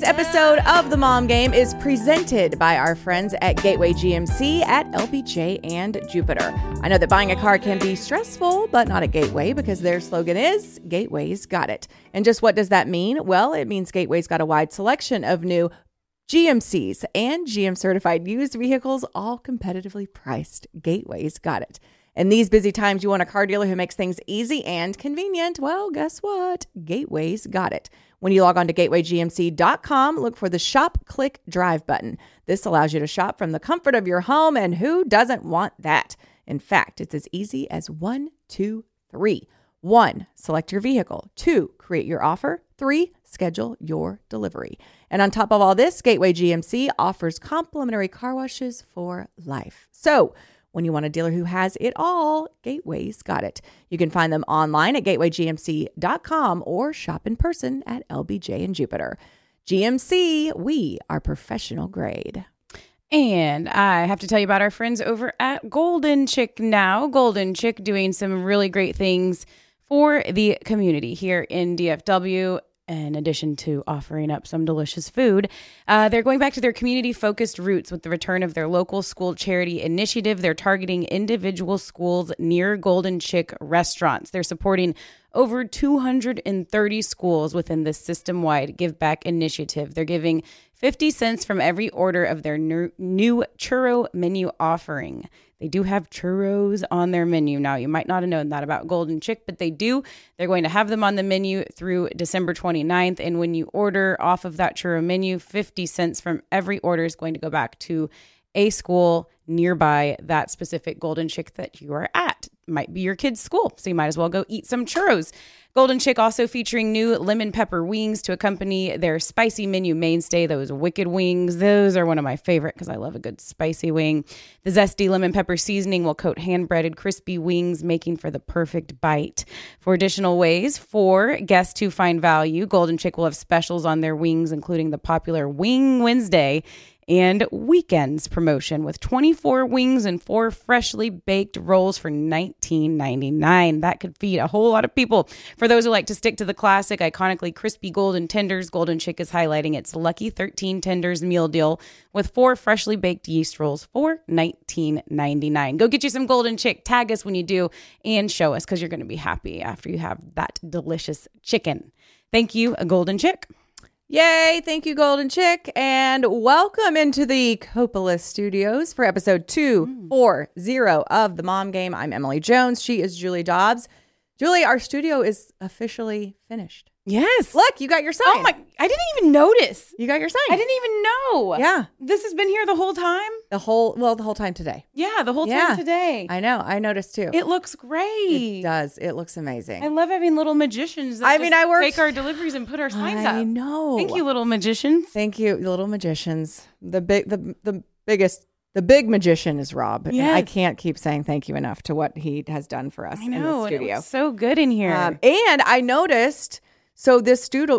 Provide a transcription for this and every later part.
Today's episode of The Mom Game is presented by our friends at Gateway GMC at LBJ and Jupiter. I know that buying a car can be stressful, but not at Gateway because their slogan is, Gateway's got it. And just what does that mean? Well, it means Gateway's got a wide selection of new GMCs and GM certified used vehicles, all competitively priced. Gateway's got it. In these busy times, you want a car dealer who makes things easy and convenient. Well, guess what? Gateway's got it. When you log on to gatewaygmc.com, look for the Shop, Click, Drive button. This allows you to shop from the comfort of your home, and who doesn't want that? In fact, it's as easy as 1, 2, 3. 1, select your vehicle. 2, create your offer. 3, schedule your delivery. And on top of all this, Gateway GMC offers complimentary car washes for life. So, when you want a dealer who has it all, Gateway's got it. You can find them online at gatewaygmc.com or shop in person at LBJ and Jupiter. GMC, we are professional grade. And I have to tell you about our friends over at Golden Chick now. Golden Chick doing some really great things for the community here in DFW. In addition to offering up some delicious food, they're going back to their community-focused roots with the return of their local school charity initiative. They're targeting individual schools near Golden Chick restaurants. They're supporting over 230 schools within this system-wide Give Back initiative. They're giving 50 cents from every order of their new churro menu offering. They do have churros on their menu. Now, you might not have known that about Golden Chick, but they do. They're going to have them on the menu through December 29th. And when you order off of that churro menu, 50 cents from every order is going to go back to a school nearby that specific Golden Chick that you are at. Might be your kid's school, so you might as well go eat some churros. Golden Chick also featuring new lemon pepper wings to accompany their spicy menu mainstay, those wicked wings. Those are one of my favorite because I love a good spicy wing. The zesty lemon pepper seasoning will coat hand-breaded crispy wings, making for the perfect bite. For additional ways for guests to find value, Golden Chick will have specials on their wings, including the popular Wing Wednesday and Weekends promotion with 24 wings and 4 freshly baked rolls for $19.99. That could feed a whole lot of people. For those who like to stick to the classic, iconically crispy golden tenders, Golden Chick is highlighting its Lucky 13 Tenders meal deal with 4 freshly baked yeast rolls for $19.99. Go get you some Golden Chick. Tag us when you do and show us because you're going to be happy after you have that delicious chicken. Thank you, a Golden Chick. Yay, thank you, Golden Chick, and welcome into the Coppola Studios for episode 240 of The Mom Game. I'm Emily Jones. She is Julie Dobbs. Julie, our studio is officially finished. Yes. Look, you got your sign. Oh my, I didn't even notice. You got your sign. I didn't even know. Yeah. This has been here the whole time? The whole time today. Yeah, the whole time today. I know. I noticed too. It looks great. It does. It looks amazing. I love having little magicians that take our deliveries and put our signs up. I know. Thank you, little magicians. Thank you, little magicians. The big magician is Rob. Yes. I can't keep saying thank you enough to what he has done for us in the studio. It looks so good in here. And I noticed, so this the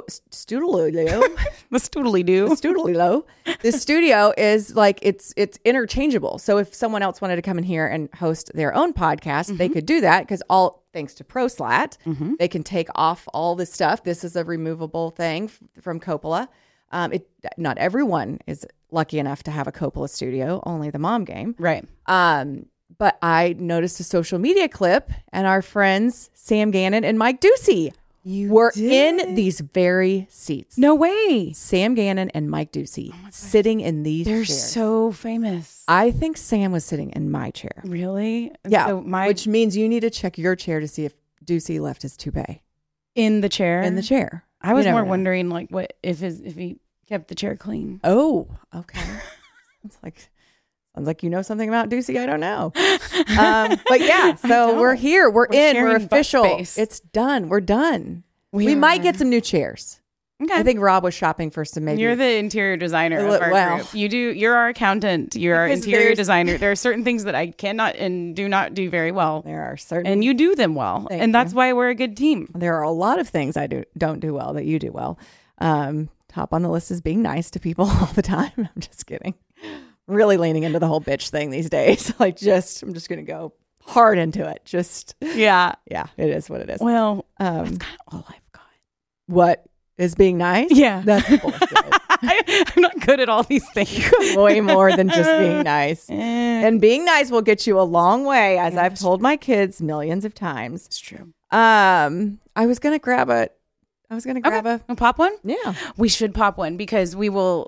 studio is like, it's interchangeable. So if someone else wanted to come in here and host their own podcast, they could do that because thanks to ProSlat, they can take off all this stuff. This is a removable thing from Coppola. Not everyone is lucky enough to have a Coppola studio, only the Mom Game. Right. But I noticed a social media clip and our friends, Sam Gannon and Mike Ducey, were in these very seats. No way. Sam Gannon and Mike Ducey sitting in these chairs. They're so famous. I think Sam was sitting in my chair. Really? Yeah. So which means you need to check your chair to see if Ducey left his toupee. In the chair? In the chair. I was more wondering like what if he kept the chair clean. Oh, okay. Sounds like you know something about Ducey. I don't know. But yeah, so we're here. We're in. We're official. It's done. We're done. We might get some new chairs. Okay. I think Rob was shopping for some maybe. You're the interior designer of our group. You're our accountant. You're our interior designer. There are certain things that I cannot and do not do very well. There are certain. And you do them well. And that's why we're a good team. There are a lot of things I don't do well that you do well. Top on the list is being nice to people all the time. I'm just kidding. Really leaning into the whole bitch thing these days. I'm just going to go hard into it. Yeah, it is what it is. Well, that's kind of all I've got. What is being nice? Yeah. That's bullshit. I'm not good at all these things. Way more than just being nice. And being nice will get you a long way, as I've told my kids millions of times. It's true. I was gonna grab a pop one. Yeah, we should pop one because we will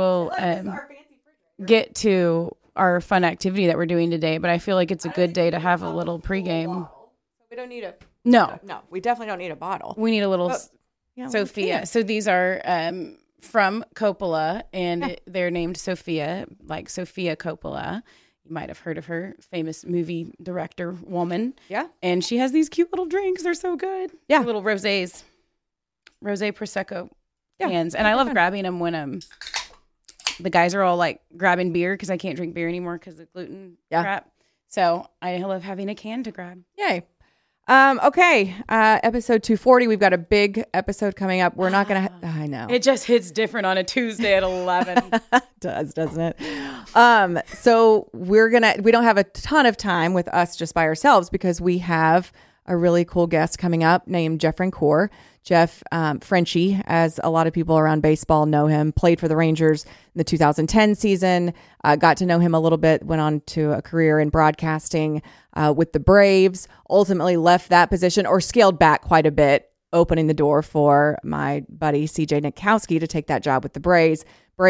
get to our fun activity that we're doing today. But I feel like it's a good day to have a little pregame. We don't need a no. We definitely don't need a bottle. We need a little Sophia. So these are from Coppola, and they're named Sophia, like Sofia Coppola. You might have heard of her, famous movie director woman. Yeah. And she has these cute little drinks. They're so good. Yeah. Little rosé Prosecco cans. And I love grabbing them when the guys are all like grabbing beer because I can't drink beer anymore because of gluten crap. So I love having a can to grab. Yay. Okay. Episode 240. We've got a big episode coming up. We're not going to, I know. It just hits different on a Tuesday at 11. It does, doesn't it? So we don't have a ton of time with us just by ourselves because we have a really cool guest coming up named Jeff Francoeur. Jeff, Frenchie, as a lot of people around baseball know him, played for the Rangers in the 2010 season, got to know him a little bit, went on to a career in broadcasting with the Braves, ultimately left that position or scaled back quite a bit, opening the door for my buddy CJ Nitkowski to take that job with the Braves.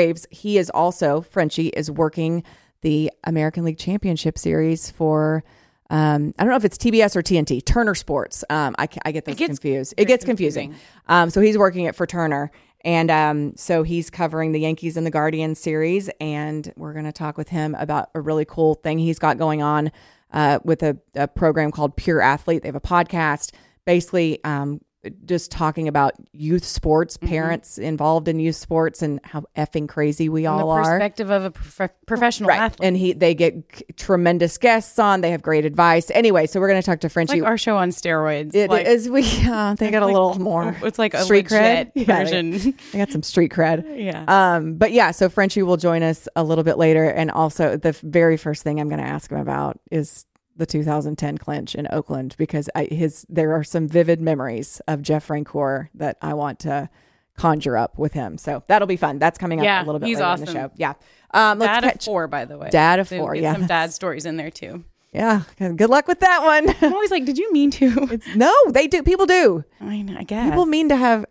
He is also, Frenchie is working the American League Championship Series for I don't know if it's TBS or TNT, Turner Sports. I get those confused. It gets confusing. So he's working it for Turner. And so he's covering the Yankees and the Guardians series. And we're going to talk with him about a really cool thing he's got going on with a program called Pure Athlete. They have a podcast, basically just talking about youth sports, parents involved in youth sports, and how effing crazy we all are. The perspective of a professional athlete. And they get tremendous guests on. They have great advice. Anyway, so we're going to talk to Frenchie. Like our show on steroids. It is. They got a little more. It's like a street cred version. They got some street cred. Yeah. But yeah, so Frenchie will join us a little bit later, and also the very first thing I'm going to ask him about is the 2010 clinch in Oakland, because there are some vivid memories of Jeff Francoeur that I want to conjure up with him. So that'll be fun. That's coming up a little bit later in the show. Yeah. Dad of 4, by the way. Dad of 4, yeah. Some dad stories in there too. Yeah. Good luck with that one. I'm always like, did you mean to? No, they do. People do. I know, I guess. People mean to have,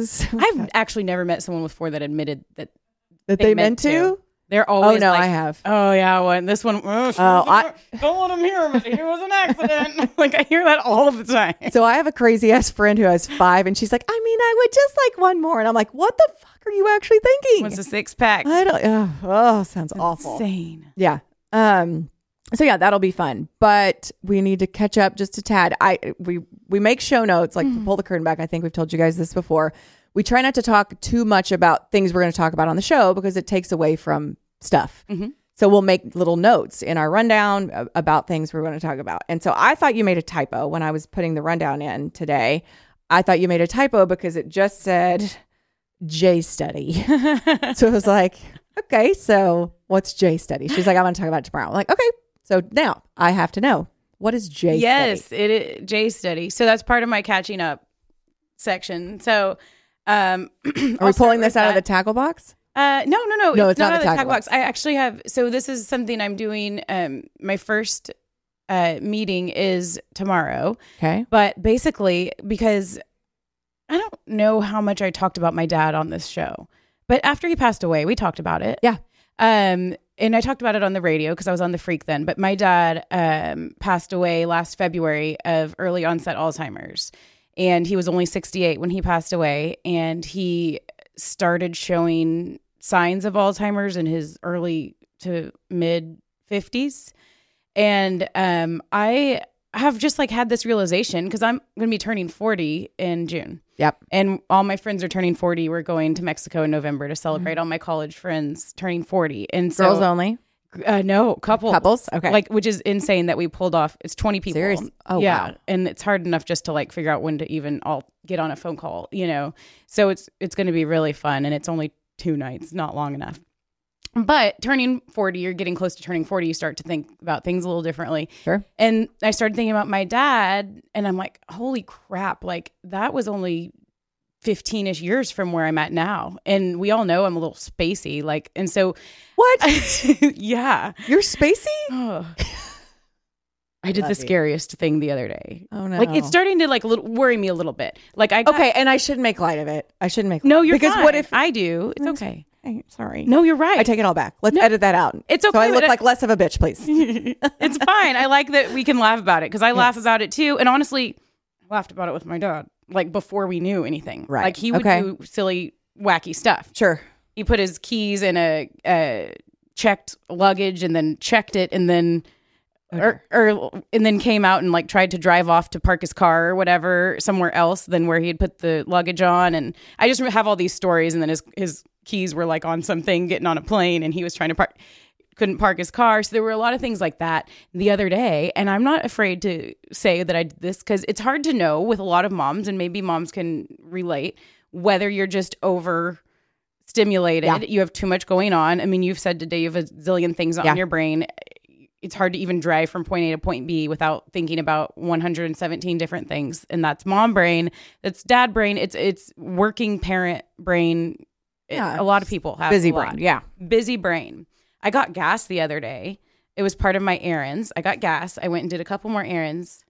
I've actually never met someone with 4 that admitted that they meant to. They're always Oh, no, like, I have. Oh, yeah, well, this one, don't let him hear him. It was an accident. Like, I hear that all of the time. So I have a crazy ass friend who has 5, and she's like, I would just like one more. And I'm like, what the fuck are you actually thinking? What's a 6-pack? I don't, sounds awful. Insane. Yeah. So yeah, that'll be fun, but we need to catch up just a tad. We make show notes, like to pull the curtain back. I think we've told you guys this before. We try not to talk too much about things we're going to talk about on the show because it takes away from stuff. Mm-hmm. So we'll make little notes in our rundown about things we're going to talk about. And so I thought you made a typo when I was putting the rundown in today. I thought you made a typo because it just said J study. So I was like, okay, so what's J study? She's like, I want to talk about it tomorrow. I'm like, okay. So now I have to know, what is J study? Yes, it is J study. So that's part of my catching up section. So are we pulling this out of the tackle box? No. It's not out of the tackle box. I actually have. So this is something I'm doing. My first meeting is tomorrow. Okay. But basically, because I don't know how much I talked about my dad on this show, but after he passed away, we talked about it. Yeah. And I talked about it on the radio because I was on the Freak then. But my dad passed away last February of early onset Alzheimer's. And he was only 68 when he passed away. And he started showing signs of Alzheimer's in his early to mid 50s. And I have just like had this realization because I'm going to be turning 40 in June. Yep. And all my friends are turning 40. We're going to Mexico in November to celebrate all my college friends turning 40. And so, girls only? No, couples. Okay. Like, which is insane that we pulled off. It's 20 people. Seriously? Oh, yeah. Wow. And it's hard enough just to like figure out when to even all get on a phone call, you know? So it's going to be really fun. And it's only 2 nights, not long enough. But turning 40, you're getting close to turning 40, you start to think about things a little differently. Sure. And I started thinking about my dad, and I'm like, holy crap, like that was only 15-ish years from where I'm at now. And we all know I'm a little spacey. Like, and so What? yeah. You're spacey? Oh. I did the scariest thing the other day. Oh no. Like, it's starting to like worry me a little bit. Like, okay, and I shouldn't make light of it. I shouldn't make light. No, you're because fine. what if I do? It's okay. Hey, sorry. No, you're right. I take it all back. Let's edit that out. It's okay. So I look like less of a bitch, please. It's fine. I like that we can laugh about it because I laugh about it too. And honestly, I laughed about it with my dad, like before we knew anything. Right. Like he would do silly, wacky stuff. Sure. He put his keys in a checked luggage and then checked it and then and then came out and like tried to drive off to park his car or whatever somewhere else than where he had put the luggage on. And I just have all these stories. And then his keys were like on something getting on a plane and he was trying to couldn't park his car. So there were a lot of things like that the other day. And I'm not afraid to say that I did this because it's hard to know with a lot of moms, and maybe moms can relate, whether you're just overstimulated. Yeah. You have too much going on. I mean, you've said today you have a zillion things on your brain. It's hard to even drive from point A to point B without thinking about 117 different things. And that's mom brain. That's dad brain. It's working parent brain. A lot of people have busy brain. Yeah. Busy brain. I got gas the other day. It was part of my errands. I got gas. I went and did a couple more errands.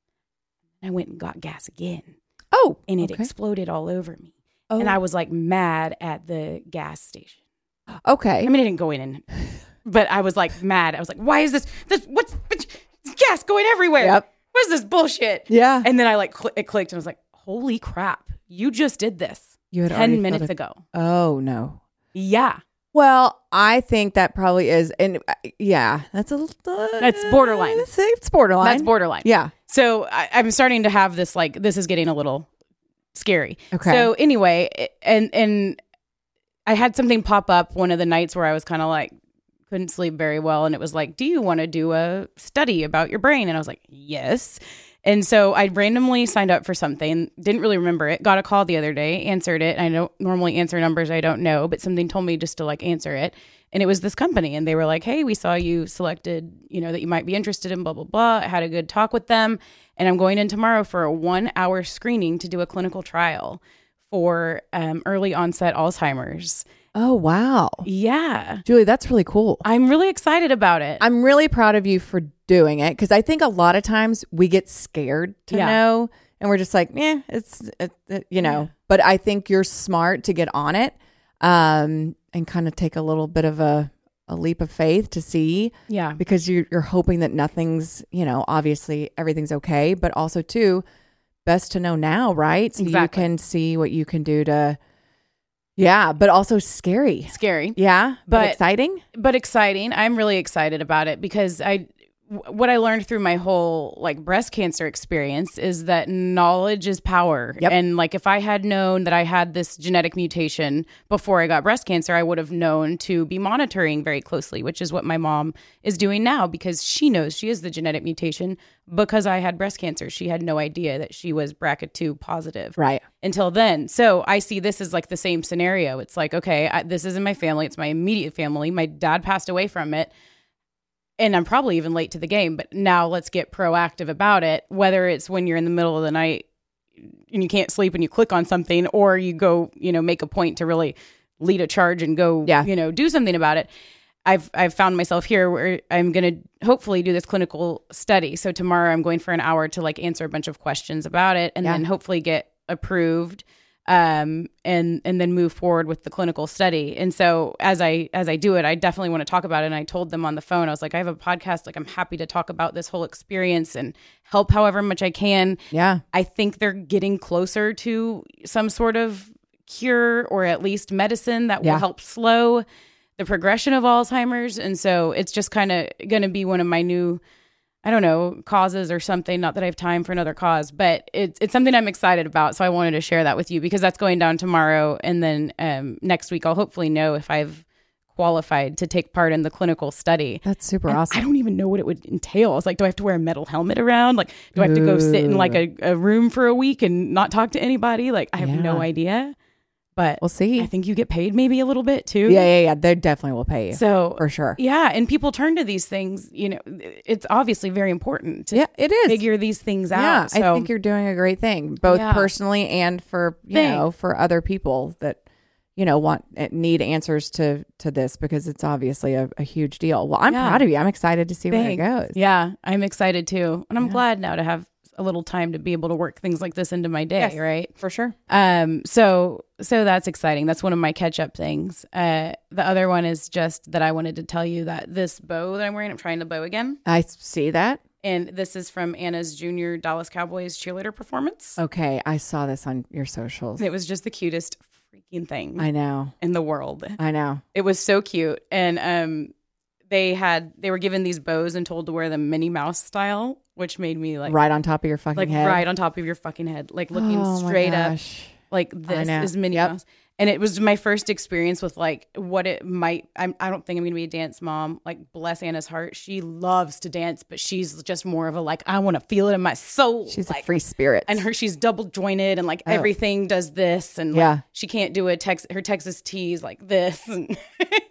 I went and got gas again. Oh. And it exploded all over me. Oh. And I was like mad at the gas station. Okay. I mean, I didn't go in but I was like mad. I was like, why is this what's gas going everywhere? Yep. What is this bullshit? Yeah. And then I like it clicked and I was like, holy crap. You just did this 10 minutes ago. Oh no. Yeah. Well, I think that probably is, and that's that's borderline. It's borderline. That's borderline. Yeah. So I'm starting to have this, like, this is getting a little scary. Okay. So anyway, and I had something pop up one of the nights where I was kind of like, couldn't sleep very well. And it was like, do you want to do a study about your brain? And I was like, yes. And so I randomly signed up for something, didn't really remember it, got a call the other day, answered it. I don't normally answer numbers I don't know, but something told me just to like answer it. And it was this company. And they were like, hey, we saw you selected, that you might be interested in blah, blah, blah. I had a good talk with them. And I'm going in tomorrow for a 1-hour screening to do a clinical trial for early onset Alzheimer's. Oh, wow. Yeah. Julie, that's really cool. I'm really excited about it. I'm really proud of you for doing it because I think a lot of times we get scared to know and we're just like, it's but I think you're smart to get on it and kind of take a little bit of a leap of faith to see. Yeah. Because you're hoping that nothing's, obviously everything's okay, but also too, best to know now, right? So you can see what you can do to... Yeah, but also scary. Scary. Yeah, but exciting. But exciting. I'm really excited about it because what I learned through my whole like breast cancer experience is that knowledge is power. Yep. And like if I had known that I had this genetic mutation before I got breast cancer, I would have known to be monitoring very closely, which is what my mom is doing now because she knows she has the genetic mutation because I had breast cancer. She had no idea that she was BRCA2 positive. Right. Until then. So I see this as like the same scenario. It's like, okay, this isn't my family. It's my immediate family. My dad passed away from it. And I'm probably even late to the game, but now let's get proactive about it. Whether it's when you're in the middle of the night and you can't sleep and you click on something, or you go, make a point to really lead a charge and go, do something about it. I've found myself here where I'm going to hopefully do this clinical study. So tomorrow I'm going for an hour to like answer a bunch of questions about it and then hopefully get approved. And then move forward with the clinical study. And so as I do it, I definitely want to talk about it. And I told them on the phone, I was like, I have a podcast. Like, I'm happy to talk about this whole experience and help however much I can. Yeah. I think they're getting closer to some sort of cure or at least medicine that will help slow the progression of Alzheimer's. And so it's just kind of going to be one of my new, I don't know, causes or something. Not that I have time for another cause, but it's something I'm excited about. So I wanted to share that with you because that's going down tomorrow. And then next week, I'll hopefully know if I've qualified to take part in the clinical study. That's super awesome. I don't even know what it would entail. I was like, do I have to wear a metal helmet around? Like, do I have to go sit in like a room for a week and not talk to anybody? Like, I have no idea. but we'll see. I think you get paid maybe a little bit too. Yeah. They definitely will pay you. So for sure. Yeah. And people turn to these things, it's obviously very important to it is. figure these things out. Yeah, So I think you're doing a great thing, both personally and for, for other people that, need answers to this, because it's obviously a huge deal. Well, I'm proud of you. I'm excited to see where it goes. Yeah, I'm excited too. And I'm glad now to have a little time to be able to work things like this into my day, right? For sure. So that's exciting. That's one of my catch-up things. The other one is just that I wanted to tell you that this bow that I'm wearing, I'm trying to bow again. I see that. And this is from Anna's junior Dallas Cowboys cheerleader performance. Okay, I saw this on your socials. It was just the cutest freaking thing. I know. In the world. I know. It was so cute. And they were given these bows and told to wear them Minnie Mouse style, which made me like right on top of your fucking head. Right on top of your fucking head, like looking straight up, like this is Minnie Mouse. And it was my first experience with like what it might. I don't think I'm going to be a dance mom. Like, bless Anna's heart, she loves to dance, but she's just more of a like, I want to feel it in my soul. She's like, a free spirit, and she's double jointed, and like everything does this, and like, she can't do her Texas tease like this, and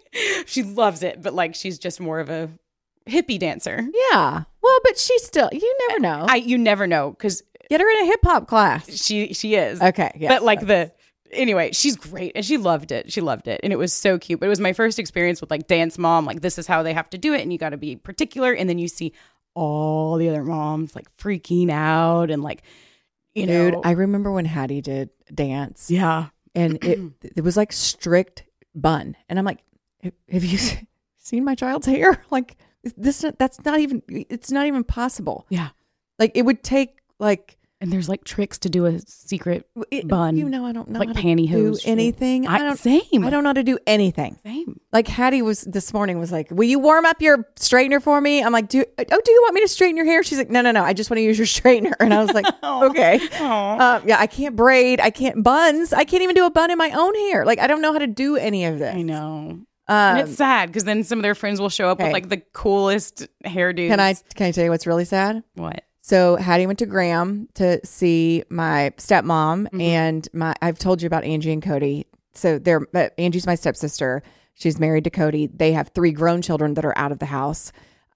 she loves it, but like she's just more of a hippie dancer. Yeah, well, but she's still. You never know. You never know, because get her in a hip hop class. She is okay, yeah, but like Anyway, she's great, and she loved it. And it was so cute. But it was my first experience with like dance mom. Like, this is how they have to do it, and you got to be particular. And then you see all the other moms like freaking out, and like, Dude, I remember when Hattie did dance. Yeah, and it was like strict bun, and I'm like, have you seen my child's hair? Like this, that's not even. It's not even possible. Yeah, like it would take like. And there's like tricks to do a secret bun. I don't know like how to pantyhose. Do anything. I don't know how to do anything. Same. Like Hattie was this morning was like, will you warm up your straightener for me? I'm like, do you want me to straighten your hair? She's like, no. I just want to use your straightener. And I was like, okay. Yeah, I can't braid. I can't buns. I can't even do a bun in my own hair. Like, I don't know how to do any of this. I know. And it's sad because then some of their friends will show up with like the coolest hairdos. Can I tell you what's really sad? What? So Hattie went to Graham to see my stepmom, and I've told you about Angie and Cody. So Angie's my stepsister. She's married to Cody. They have 3 grown children that are out of the house.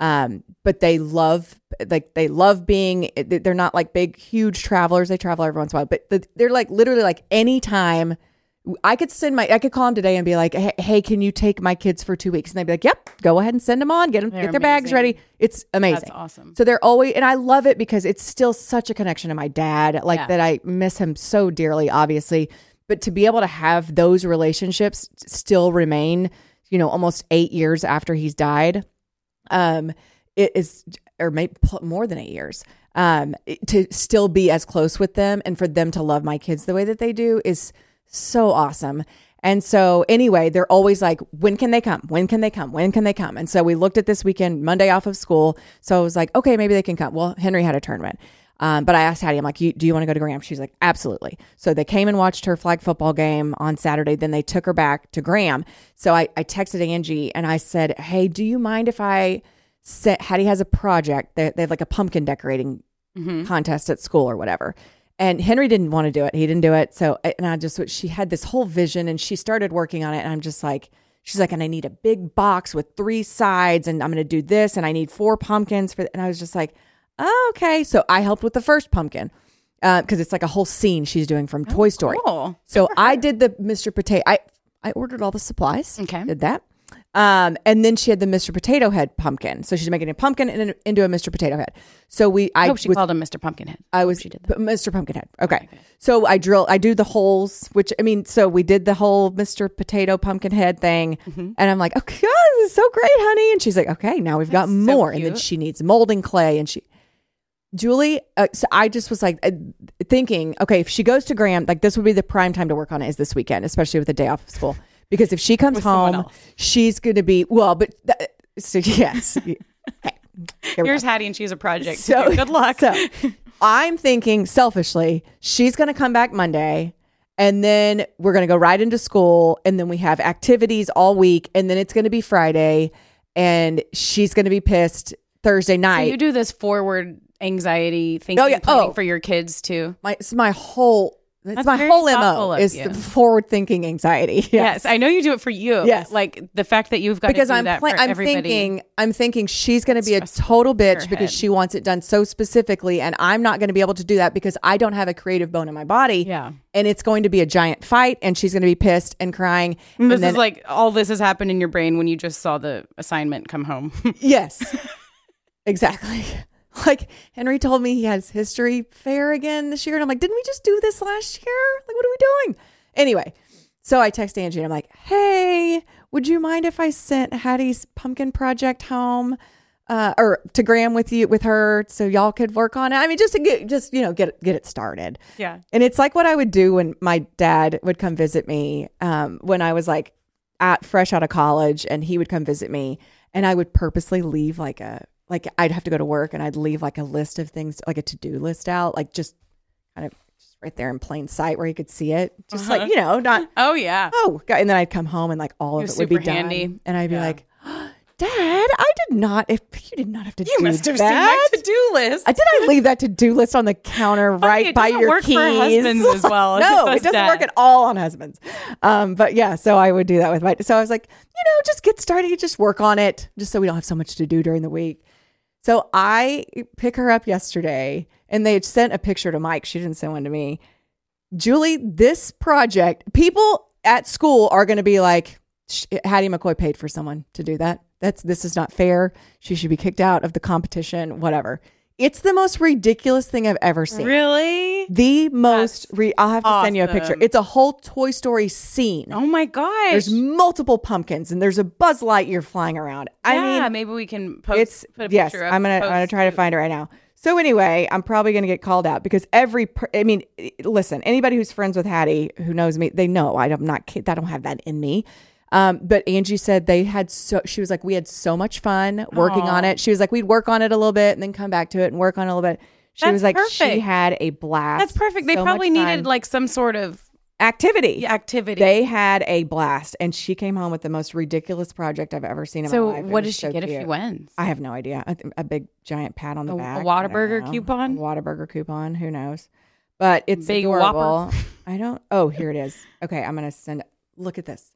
But they love being, they're not like big, huge travelers. They travel every once in a while, but they're like literally like anytime I could call them today and be like, hey, can you take my kids for 2 weeks? And they'd be like, yep, go ahead and send them on, get their bags ready. It's amazing. That's awesome. So they're always, and I love it because it's still such a connection to my dad, that I miss him so dearly, obviously, but to be able to have those relationships still remain, almost 8 years after he's died, it is, or maybe more than 8 years, to still be as close with them and for them to love my kids the way that they do is so awesome. And so anyway, they're always like, when can they come? When can they come? When can they come? And so we looked at this weekend, Monday off of school. So I was like, okay, maybe they can come. Well, Henry had a tournament. But I asked Hattie, I'm like, do you want to go to Graham? She's like, absolutely. So they came and watched her flag football game on Saturday. Then they took her back to Graham. So I texted Angie and I said, hey, do you mind if Hattie has a project that they have like a pumpkin decorating contest at school or whatever. And Henry didn't want to do it. He didn't do it. So, and she had this whole vision and she started working on it. And I'm just like, she's like, and I need a big box with 3 sides and I'm going to do this. And I need 4 pumpkins and I was just like, oh, okay. So I helped with the first pumpkin because it's like a whole scene she's doing from Toy Story. Cool. So I did the Mr. Potato. I ordered all the supplies. Okay. Did that. And then she had the Mr. Potato Head pumpkin. So she's making a pumpkin into a Mr. Potato Head. So I hope she called him Mr. Pumpkinhead. She did that. Mr. Pumpkinhead. Okay. So I do the holes, so we did the whole Mr. Potato Pumpkinhead thing. And I'm like, okay, this is so great, honey. And she's like, okay, now we've got more. And then she needs molding clay and Julie, so I just was like thinking, okay, if she goes to Graham, like this would be the prime time to work on it is this weekend, especially with the day off of school. Because if she comes home, she's going to be, so yes. Hey, here's Hattie and she's a project. So good luck. So I'm thinking selfishly, she's going to come back Monday and then we're going to go right into school. And then we have activities all week. And then it's going to be Friday and she's going to be pissed Thursday night. So you do this forward anxiety thinking planning for your kids too. My whole That's my whole MO is you. the forward-thinking anxiety. Yes, I know you do it for you. Yes, like the fact that you've got because to do that for everybody. I'm thinking she's going to be a total bitch because she wants it done so specifically, and I'm not going to be able to do that because I don't have a creative bone in my body. Yeah, and it's going to be a giant fight, and she's going to be pissed and crying. And this is like all this has happened in your brain when you just saw the assignment come home. Yes, exactly. Like Henry told me he has history fair again this year. And I'm like, didn't we just do this last year? Like, what are we doing? Anyway, so I text Angie and I'm like, hey, would you mind if I sent Hattie's pumpkin project home or to Graham with her so y'all could work on it? I mean, just to get it started. Yeah. And it's like what I would do when my dad would come visit me when I was like fresh out of college, and he would come visit me, and I would purposely leave like I'd have to go to work and I'd leave like a list of things, like a to-do list out, like just kind of just right there in plain sight where you could see it. Just like, not. Oh, yeah. Oh, God. And then I'd come home and like all of it would be done. Handy. And I'd be like, Dad, I did not, if you did not have to do that. You must have seen my to-do list. I leave that to-do list on the counter right by your keys. It doesn't work for husbands as well. No, it doesn't work at all on husbands. But yeah, so I would do that with so I was like, just get started, just work on it, just so we don't have so much to do during the week. So I pick her up yesterday, and they had sent a picture to Mike. She didn't send one to me. Julie, this project, people at school are going to be like, Hattie McCoy paid for someone to do that. This is not fair. She should be kicked out of the competition, whatever. It's the most ridiculous thing I've ever seen. Really? The most. I'll have to send you a picture. It's a whole Toy Story scene. Oh my gosh! There's multiple pumpkins, and there's a Buzz Lightyear flying around. I mean, maybe we can put a picture yes, up. I'm gonna try to find it right now. So anyway, I'm probably gonna get called out because listen, anybody who's friends with Hattie who knows me, they know I don't have that in me. But Angie said she was like, we had so much fun working on it. She was like, we'd work on it a little bit and then come back to it and work on it a little bit. She was like, perfect. She had a blast. That's perfect. They probably needed like some sort of activity. They had a blast, and she came home with the most ridiculous project I've ever seen in my life. So what does she get if she wins? I have no idea. A big giant pat on the back. A Whataburger coupon? A Whataburger coupon. Who knows? But it's big adorable. Whopper. Oh, here it is. Okay, I'm going to send it. Look at this.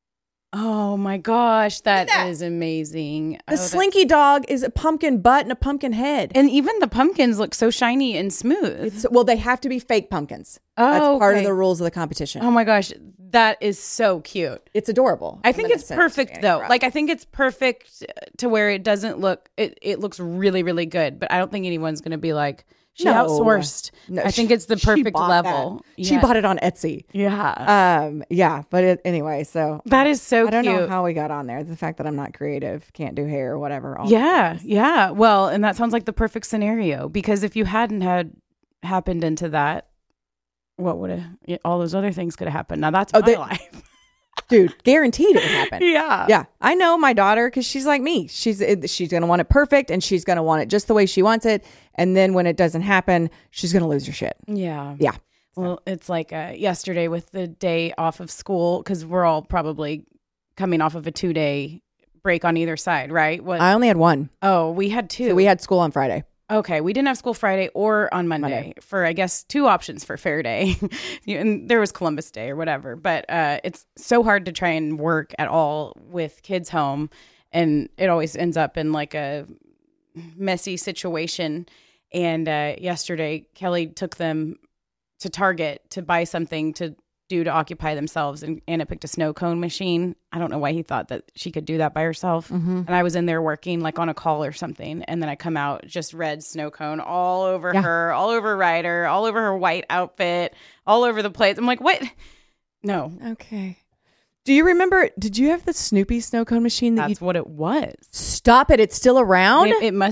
Oh my gosh, that is amazing. The Slinky dog is a pumpkin butt and a pumpkin head. And even the pumpkins look so shiny and smooth. Well, they have to be fake pumpkins. Oh, that's part of the rules of the competition. Oh my gosh, that is so cute. It's adorable. I think it's perfect though. Like I think it's perfect to where it doesn't look, it looks really, really good. But I don't think anyone's going to be like, she outsourced. No, I think it's the perfect level. She bought it on Etsy. Yeah. Yeah. But anyway, so that is so cute. I don't know how we got on there. The fact that I'm not creative, can't do hair or whatever. Yeah. Well, and that sounds like the perfect scenario, because if you hadn't had happened into that, what would have, all those other things could have happened. Now that's my life. Dude, guaranteed it would happen. Yeah. I know my daughter because she's like me. She's going to want it perfect, and she's going to want it just the way she wants it. And then when it doesn't happen, she's going to lose her shit. Yeah. Yeah. Well, it's like yesterday with the day off of school, because we're all probably coming off of a 2-day break on either side, right? I only had one. Oh, we had two. So we had school on Friday. Okay, we didn't have school Friday or on Monday. For, I guess, 2 options for Fair Day. And there was Columbus Day or whatever. But it's so hard to try and work at all with kids home. And it always ends up in like a messy situation. And yesterday, Kelly took them to Target to buy something to do to occupy themselves, and Anna picked a snow cone machine. I don't know why he thought that she could do that by herself. Mm-hmm. And I was in there working like on a call or something, and then I come out, just red snow cone all over her, all over Ryder, all over her white outfit, all over the place. I'm like, what? No. Okay. Do you remember, did you have the Snoopy snow cone machine? That's what it was. Stop it. It's still around?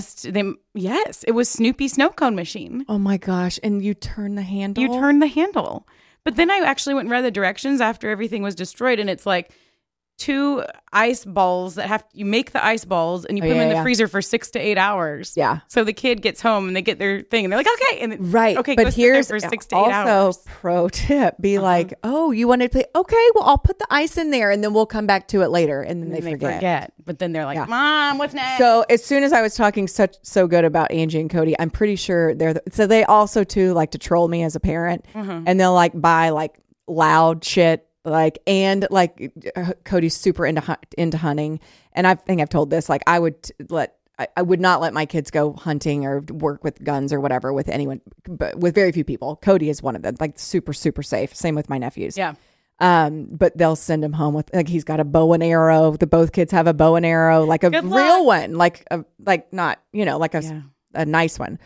Yes, it was Snoopy snow cone machine. Oh my gosh. And you turn the handle? You turn the handle. But then I actually went and read the directions after everything was destroyed, and it's like, 2 ice balls that you make the ice balls and you put them in the freezer for 6 to 8 hours. Yeah. So the kid gets home and they get their thing and they're like, okay. And okay, go but sit there here's for 6 to 8 hours. also pro tip. Be like, oh, you wanted to play? Okay, well, I'll put the ice in there and then we'll come back to it later. And then they forget. But then they're like, Mom, what's next? So as soon as I was talking so good about Angie and Cody, I'm pretty sure so they also too like to troll me as a parent, and they'll like buy like loud shit. Cody's super into hunting, and I think I've told this. Like, I would not let my kids go hunting or work with guns or whatever with anyone, but with very few people. Cody is one of them. Like, super super safe. Same with my nephews. Yeah. But they'll send him home with he's got a bow and arrow. Both kids have a bow and arrow, like a real one, not a nice one.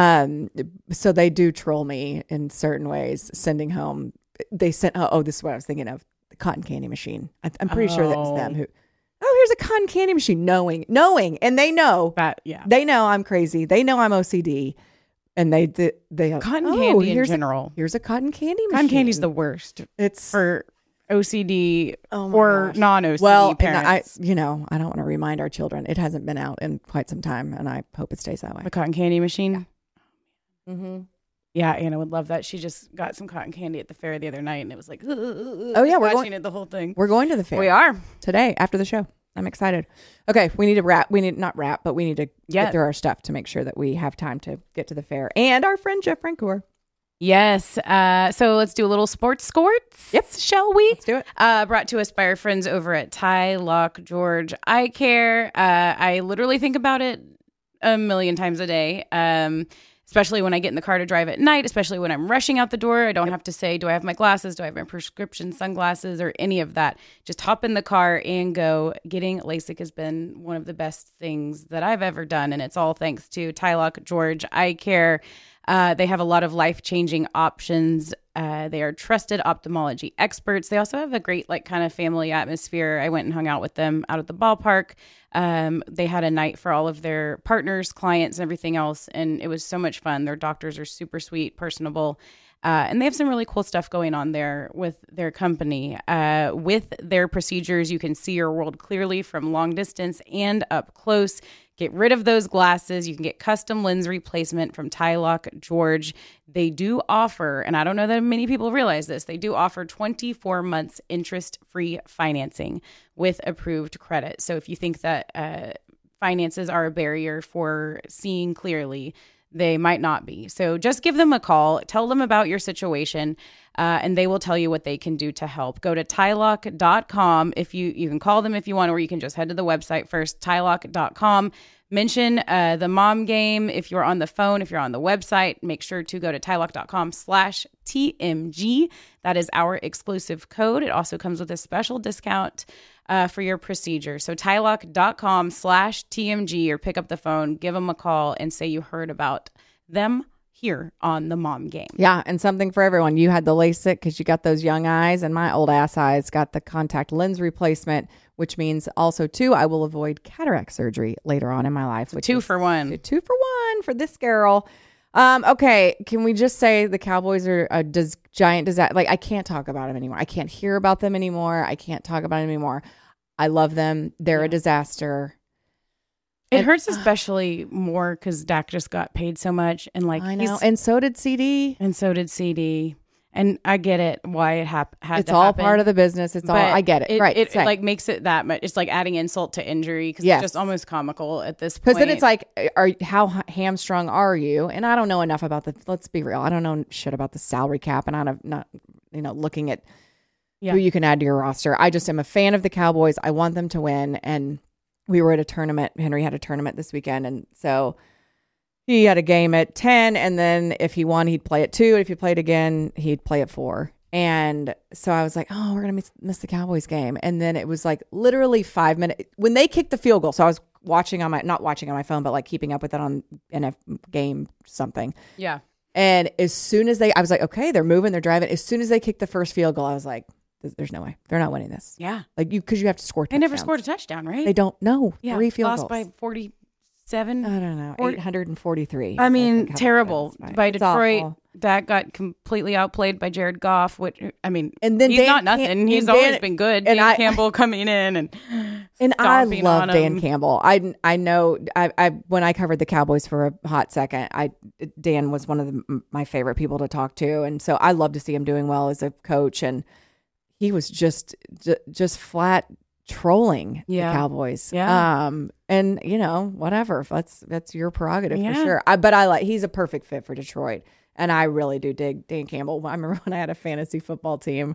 So they do troll me in certain ways, sending home. They sent, this is what I was thinking of, the cotton candy machine. I'm pretty sure that was them who, here's a cotton candy machine, knowing, and they know that, yeah, they know I'm crazy. They know I'm OCD, and they have cotton candy in general. Here's a cotton candy machine. Cotton candy's the worst. It's for OCD or non-OCD parents. And I don't want to remind our children. It hasn't been out in quite some time, and I hope it stays that way. The cotton candy machine. Yeah. Mm-hmm. Yeah, Anna would love that. She just got some cotton candy at the fair the other night, and it was like, oh yeah, we're watching it the whole thing. We're going to the fair. We are today after the show. I'm excited. Okay, we need to wrap. We need not wrap, but we need to get through our stuff to make sure that we have time to get to the fair and our friend Jeff Francoeur. Yes. So let's do a little sports scores. Yep. Shall we? Let's do it. Brought to us by our friends over at Ty Lock George Eye Care. I literally think about it a million times a day. Especially when I get in the car to drive at night, especially when I'm rushing out the door. I don't have to say, do I have my glasses? Do I have my prescription sunglasses or any of that? Just hop in the car and go. Getting LASIK has been one of the best things that I've ever done. And it's all thanks to Ty Lock George Eye Care. They have a lot of life-changing options. They are trusted ophthalmology experts. They also have a great kind of family atmosphere. I went and hung out with them out at the ballpark. They had a night for all of their partners, clients, and everything else, and it was so much fun. Their doctors are super sweet, personable, and they have some really cool stuff going on there with their company. With their procedures, you can see your world clearly from long distance and up close. Get rid of those glasses. You can get custom lens replacement from Ty Lock George. They do offer, and I don't know that many people realize this, they do offer 24 months interest-free financing with approved credit. So if you think that finances are a barrier for seeing clearly, they might not be. So just give them a call. Tell them about your situation, and they will tell you what they can do to help. Go to tylock.com. You can call them if you want, or you can just head to the website first, tylock.com. Mention the mom game if you're on the phone. If you're on the website, make sure to go to tylock.com/TMG. That is our exclusive code. It also comes with a special discount for your procedure. So tylock.com/TMG, or pick up the phone, give them a call, and say you heard about them here on the Mom Game. Yeah, and something for everyone. You had the LASIK because you got those young eyes, and my old ass eyes got the contact lens replacement, which means also, too, I will avoid cataract surgery later on in my life. Which 2 for 1. 2 for 1 for this girl. Okay, can we just say the Cowboys are a giant disaster? I can't talk about them anymore. I can't hear about them anymore. I can't talk about them anymore. I love them. They're a disaster. It hurts especially more because Dak just got paid so much, and I know, and so did CD, and I get it why it had it's to all happen. It's all part of the business. It's all I get it. Right? It makes it that much. It's like adding insult to injury because it's just almost comical at this point. Because then it's like, how hamstrung are you? And I don't know enough about let's be real. I don't know shit about the salary cap, and I'm not looking at who you can add to your roster. I just am a fan of the Cowboys. I want them to win, and we were at a tournament. Henry had a tournament this weekend, and so he had a game at 10, and then if he won, he'd play at 2. If he played again, he'd play at 4. And so I was like, oh, we're going to miss the Cowboys game. And then it was like literally 5 minutes when they kicked the field goal. So I was not watching on my phone, but keeping up with it on NF game something. Yeah. And as soon as I was like, okay, they're moving, they're driving. As soon as they kicked the first field goal, I was like, there's no way. They're not winning this. Yeah. Because you have to score touchdowns. They never scored a touchdown, right? They don't know. Yeah. 3 field goals. Lost by 47. I don't know. 843. I mean, terrible by Detroit. Dak got completely outplayed by Jared Goff, which, I mean, and then he's not nothing. He's always been good. And Dan Campbell coming in and I love Dan Campbell. I know I when I covered the Cowboys for a hot second, Dan was one of my favorite people to talk to, and so I love to see him doing well as a coach. And he was just flat trolling the Cowboys. Yeah. And whatever. That's your prerogative for sure. But he's a perfect fit for Detroit. And I really do dig Dan Campbell. I remember when I had a fantasy football team,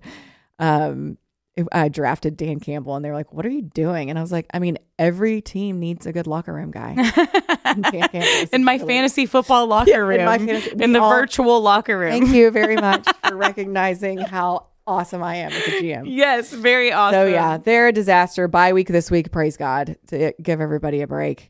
I drafted Dan Campbell and they were like, "What are you doing?" And I was like, I mean, every team needs a good locker room guy. In my fantasy football locker room, in the virtual locker room. Thank you very much for recognizing how awesome I am as a GM. Yes, very awesome. So yeah, they're a disaster. Bye week this week. Praise God to give everybody a break.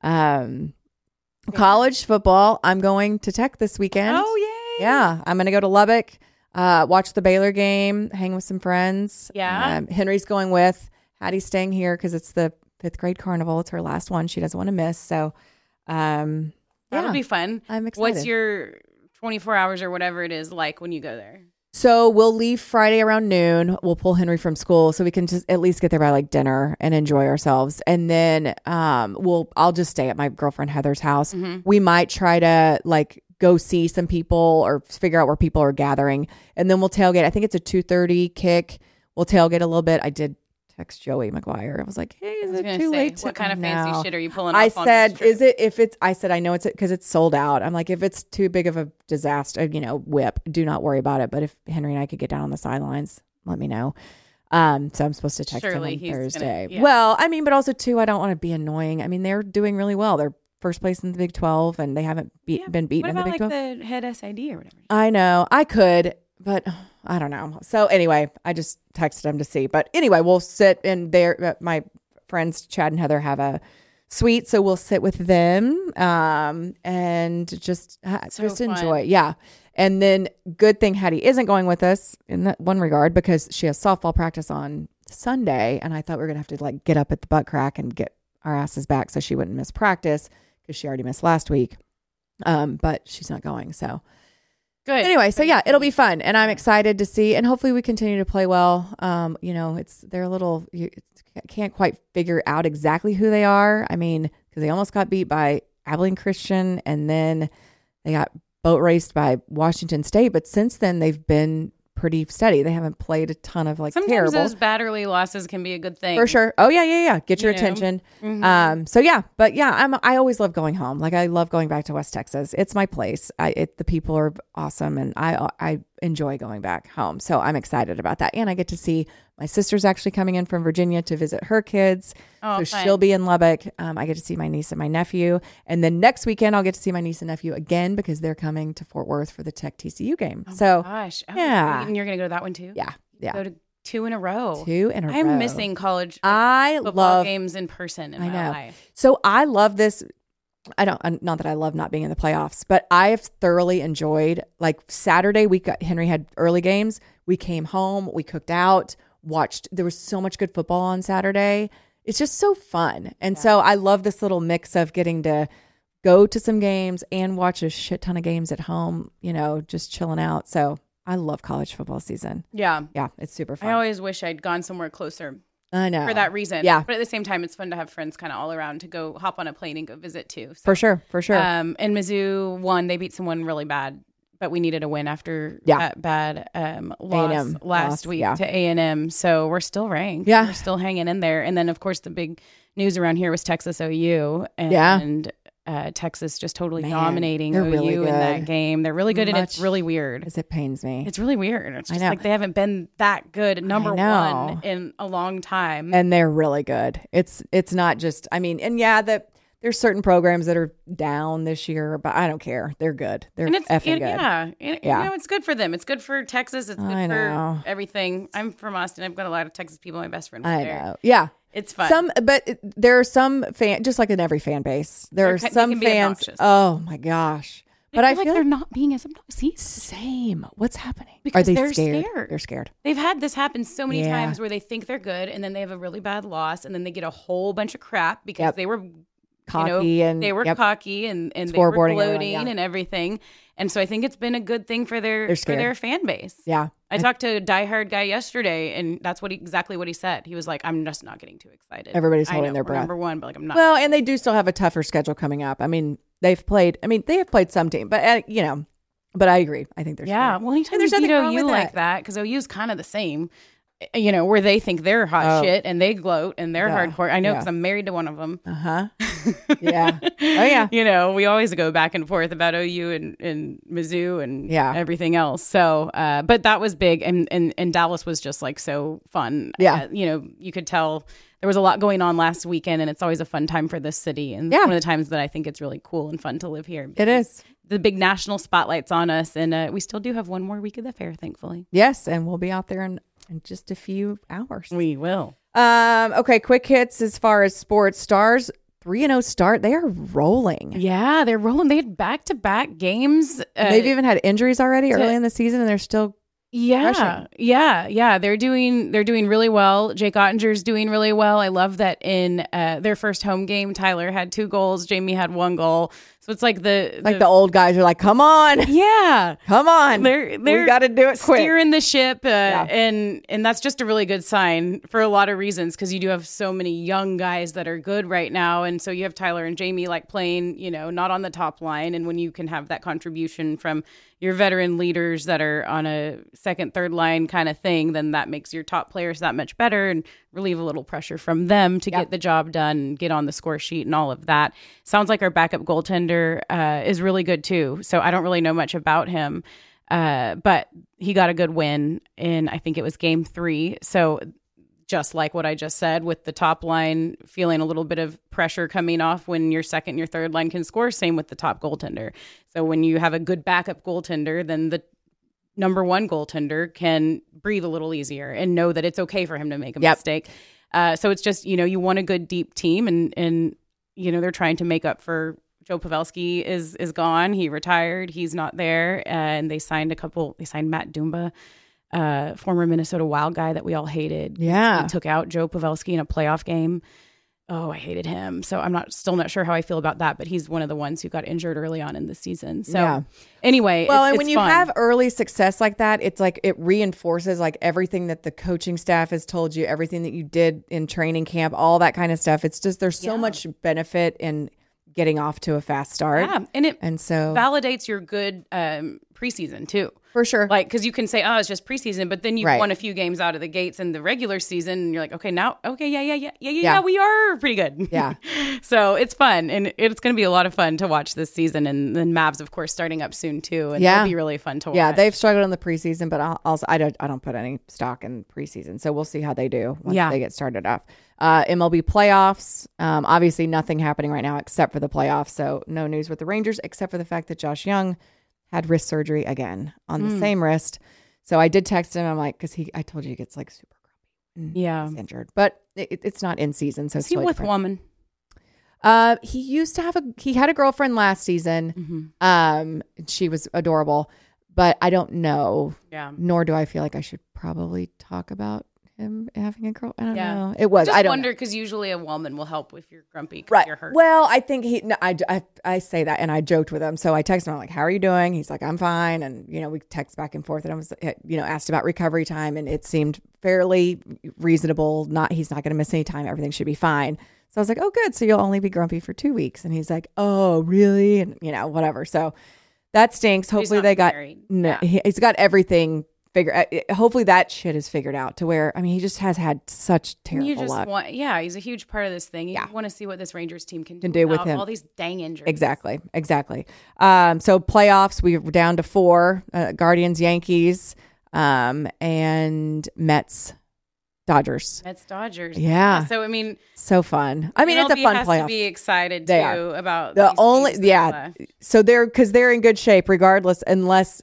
College football. I'm going to Tech this weekend. Oh yay! Yeah, I'm going to go to Lubbock, watch the Baylor game, hang with some friends. Yeah, Henry's going with. Hattie's staying here because it's the 5th grade carnival. It's her last one. She doesn't want to miss. So, that'll be fun. I'm excited. What's your 24 hours or whatever it is like when you go there? So we'll leave Friday around noon. We'll pull Henry from school so we can just at least get there by like dinner and enjoy ourselves. And then I'll just stay at my girlfriend Heather's house. Mm-hmm. We might try to like go see some people or figure out where people are gathering. And then we'll tailgate. I think it's a 2:30 kick. We'll tailgate a little bit. I did text Joey McGuire. I was like, "Hey, is it too late? What kind of fancy shit are you pulling I off on said, this trip? "Is it if it's?" I said, "I know it's because it's sold out." I'm like, if it's too big of a disaster, whip, do not worry about it. But if Henry and I could get down on the sidelines, let me know. So I'm supposed to text him on Thursday. Well, I mean, but also too, I don't want to be annoying. I mean, they're doing really well. They're first place in the Big 12, and they haven't been beaten in the Big 12. What about the head SID or whatever? I know I could. But I don't know. So anyway, I just texted him to see. But anyway, we'll sit in there. My friends Chad and Heather have a suite, so we'll sit with them and just enjoy. Yeah. And then good thing Hattie isn't going with us in that one regard because she has softball practice on Sunday, and I thought we were gonna have to like get up at the butt crack and get our asses back so she wouldn't miss practice because she already missed last week. But she's not going. So. Good. Anyway, so yeah, it'll be fun, and I'm excited to see, and hopefully we continue to play well. They're a little, you can't quite figure out exactly who they are. I mean, because they almost got beat by Abilene Christian, and then they got boat raced by Washington State. But since then, they've been pretty steady. They haven't played a ton of Sometimes terrible. Those bad early losses can be a good thing For sure. Oh yeah. Get your attention. Mm-hmm. So yeah, but yeah, I always love going home. Like I love going back to West Texas. It's my place. The people are awesome, and I enjoy going back home. So I'm excited about that. And I get to see my sister's actually coming in from Virginia to visit her kids. Oh, so she'll be in Lubbock. I get to see my niece and my nephew. And then next weekend, I'll get to see my niece and nephew again because they're coming to Fort Worth for the Tech TCU game. Oh, gosh. Yeah. And you're going to go to that one too? Yeah. Go to 2 in a row. 2 in a row. I'm missing college I football love games in person in my life. So I love this. Not that I love not being in the playoffs, but I have thoroughly enjoyed like Saturday Henry had early games. We came home, we cooked out, watched. There was so much good football on Saturday. It's just so fun. And so I love this little mix of getting to go to some games and watch a shit ton of games at home, just chilling out. So I love college football season. Yeah. Yeah. It's super fun. I always wish I'd gone somewhere closer. I know. For that reason. Yeah. But at the same time, it's fun to have friends kind of all around to go hop on a plane and go visit too. So, For sure. And Mizzou won. They beat someone really bad, but we needed a win after that bad loss last week to A&M. So we're still ranked. Yeah. We're still hanging in there. And then, of course, the big news around here was Texas OU. And Texas just totally dominating OU really in that game. They're really good, and it's really weird. Because it pains me. It's really weird. It's just like they haven't been that good, number one, in a long time. And they're really good. It's not just, there's certain programs that are down this year, but I don't care. They're good. They're effing good. Yeah. It's good for them. It's good for Texas. It's good for everything. I'm from Austin. I've got a lot of Texas people. My best friend was there. I know. Yeah. It's fun. But there are some fans, just like in every fan base, there are some fans. Oh my gosh. But I feel like they're not being as obnoxious. Same. What's happening? Because they're scared? They're scared. They've had this happen so many times where they think they're good and then they have a really bad loss and then they get a whole bunch of crap because they were cocky and they were cocky and they were Scoreboarding gloating everyone, and everything. And so I think it's been a good thing for their fan base. Yeah. I talked to a diehard guy yesterday, and that's exactly what he said. He was like, I'm just not getting too excited. Everybody's holding their breath. Number one, but like I'm not. Well, and they do still have a tougher schedule coming up. I mean, they have played some team, but but I agree. I think they're scary. Well, anytime you beat OU like that, because OU's kind of the same. Where they think they're hot shit and they gloat and they're hardcore. I know because I'm married to one of them. Yeah. Oh yeah. We always go back and forth about OU and Mizzou and everything else. So, but that was big, and Dallas was just like so fun. Yeah. You could tell there was a lot going on last weekend, and it's always a fun time for this city. And one of the times that I think it's really cool and fun to live here. It is. The big national spotlight's on us, and we still do have one more week of the fair, thankfully. Yes, and we'll be out there in just a few hours. We will. Okay, quick hits as far as sports. Stars 3-0 start. They are rolling. Yeah, they're rolling. They had back-to-back games. They've even had injuries already early in the season, and they're still crushing. Yeah. They're doing really well. Jake Ottinger's doing really well. I love that in their first home game, Tyler had 2 goals. Jamie had 1 goal. So it's like the old guys are like, come on. Yeah. Come on. They're we got to do it quick. Steering the ship. And that's just a really good sign for a lot of reasons, because you do have so many young guys that are good right now. And so you have Tyler and Jamie like playing, not on the top line. And when you can have that contribution from your veteran leaders that are on a second, third line kind of thing, then that makes your top players that much better and relieve a little pressure from them to get the job done and get on the score sheet and all of that. Sounds like our backup goaltender is really good too. So I don't really know much about him, but he got a good win in, I think it was game 3. So just like what I just said, with the top line feeling a little bit of pressure coming off when your second, your third line can score, same with the top goaltender. So when you have a good backup goaltender, then the number one goaltender can breathe a little easier and know that it's okay for him to make a mistake. So it's just, you want a good deep team, and they're trying to make up for Joe Pavelski is gone. He retired. He's not there. And they signed Matt Dumba, former Minnesota Wild guy that we all hated. Yeah. He took out Joe Pavelski in a playoff game. Oh, I hated him. So I'm still not sure how I feel about that, but he's one of the ones who got injured early on in the season. So anyway, and when you have early success like that, it's like it reinforces like everything that the coaching staff has told you, everything that you did in training camp, all that kind of stuff. It's just there's so much benefit in getting off to a fast start. Yeah, and so validates your good preseason too. For sure. Like, because you can say, oh, it's just preseason, but then you've won a few games out of the gates in the regular season, and you're like, yeah, we are pretty good. Yeah. So it's fun, and it's going to be a lot of fun to watch this season. And then Mavs, of course, starting up soon too, and it'll be really fun to watch. Yeah, they've struggled in the preseason, but I don't put any stock in preseason, so we'll see how they do once they get started off. MLB playoffs, obviously nothing happening right now except for the playoffs, so no news with the Rangers except for the fact that Josh Young had wrist surgery again on the same wrist. So I did text him. I'm like, because I told you he gets like super grumpy. Yeah, he's injured, but it's not in season. So is he with woman? He used to he had a girlfriend last season. She was adorable, but I don't know. Yeah. Nor do I feel like I should probably talk about him having a girl. I don't know. It was. I don't wonder, because usually a woman will help if you're grumpy because right. you're hurt. Well, I think I say that, and I joked with him. So I texted him, I'm like, how are you doing? He's like, I'm fine. And, we text back and forth, and I was, asked about recovery time, and it seemed fairly reasonable. He's not going to miss any time. Everything should be fine. So I was like, oh, good. So you'll only be grumpy for 2 weeks. And he's like, oh, really? And, whatever. So that stinks. Hopefully they got, he's got everything hopefully that shit is figured out to where, he just has had such terrible luck. He's a huge part of this thing. You want to see what this Rangers team can do with him. All these dang injuries. Exactly. So playoffs, we were down to 4, Guardians, Yankees, and Mets, Dodgers. Yeah. So, so fun. it's a fun playoff. To be excited too about the only, so because they're in good shape regardless, unless,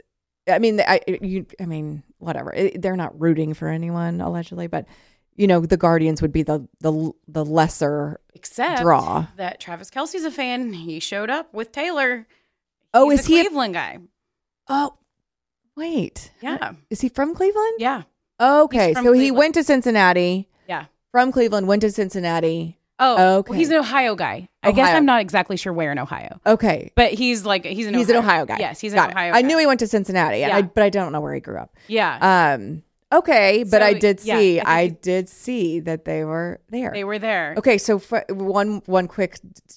whatever. They're not rooting for anyone allegedly, but the Guardians would be the lesser draw. That Travis Kelce's a fan. He showed up with Taylor. He's a Cleveland guy? Oh, wait. Yeah. Is he from Cleveland? Yeah. Okay, so Cleveland. He went to Cincinnati. Yeah. From Cleveland, went to Cincinnati. Oh, Okay. well, he's an Ohio guy. I guess I'm not exactly sure where in Ohio. Okay. But he's an Ohio guy. Yes, he's an Got it. Ohio guy. I knew he went to Cincinnati, Yeah. but I don't know where he grew up. Yeah. Okay, but So, I did yeah, see. I I think did see that they were there. They were there. Okay, so one quick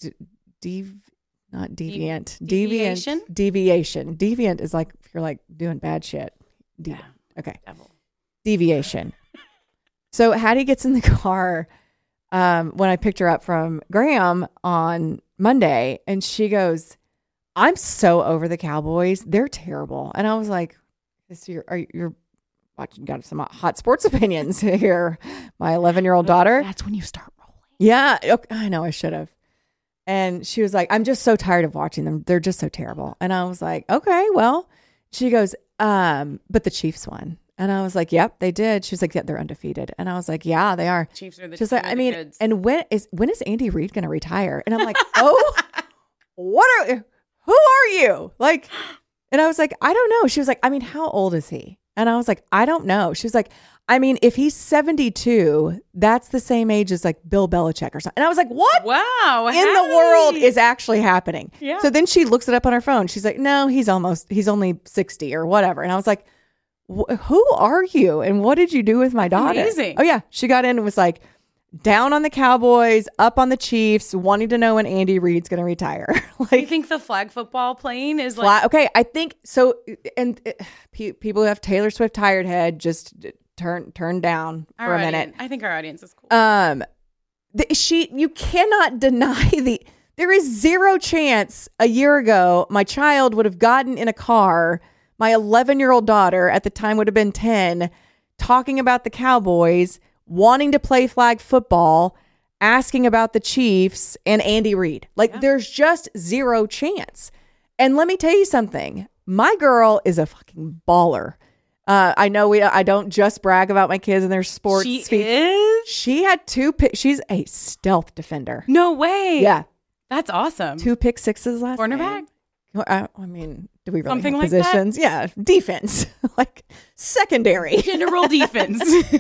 not deviant. Deviation? Deviation. Deviant is like if you're like doing bad shit. Yeah. Okay. Devil. Deviation. So Hattie gets in the car when I picked her up from Graham on Monday, and she goes, "I'm so over the Cowboys. They're terrible." And I was like, "You're watching? Got some hot sports opinions here, my 11-year-old daughter." That's when you start rolling. Yeah, okay, I know I should have. And she was like, "I'm just so tired of watching them. They're just so terrible." And I was like, "Okay, well." She goes, "But the Chiefs won." And I was like, "Yep, they did." She was like, "Yeah, they're undefeated." And I was like, "Yeah, they are." Chiefs are the She's like, are "I the mean, goods. and when is Andy Reid going to retire?" And I'm like, "Oh, who are you?" Like, and I was like, "I don't know." She was like, "I mean, how old is he?" And I was like, "I don't know." She was like, "I mean, if he's 72, that's the same age as like Bill Belichick or something." And I was like, "What Wow. in the world is actually happening?" Yeah. So then she looks it up on her phone. She's like, "No, he's only 60 or whatever." And I was like, "Who are you? And what did you do with my daughter?" amazing. Oh yeah. She got in and was like down on the Cowboys, up on the Chiefs, wanting to know when Andy Reid's going to retire. You think the flag football playing is like okay. I think so. And people who have Taylor Swift tired head, just turn down for a minute. I think our audience is cool. You cannot deny there is zero chance a year ago my child would have gotten in a car. My 11-year-old daughter at the time would have been 10, talking about the Cowboys, wanting to play flag football, asking about the Chiefs and Andy Reid. There's just zero chance. And let me tell you something. My girl is a fucking baller. I know I don't just brag about my kids and their sports. She had she's a stealth defender. No way. Yeah. That's awesome. 2 pick sixes last cornerback. game. I mean, do we really Something have like positions? Yeah, defense, like secondary, General defense.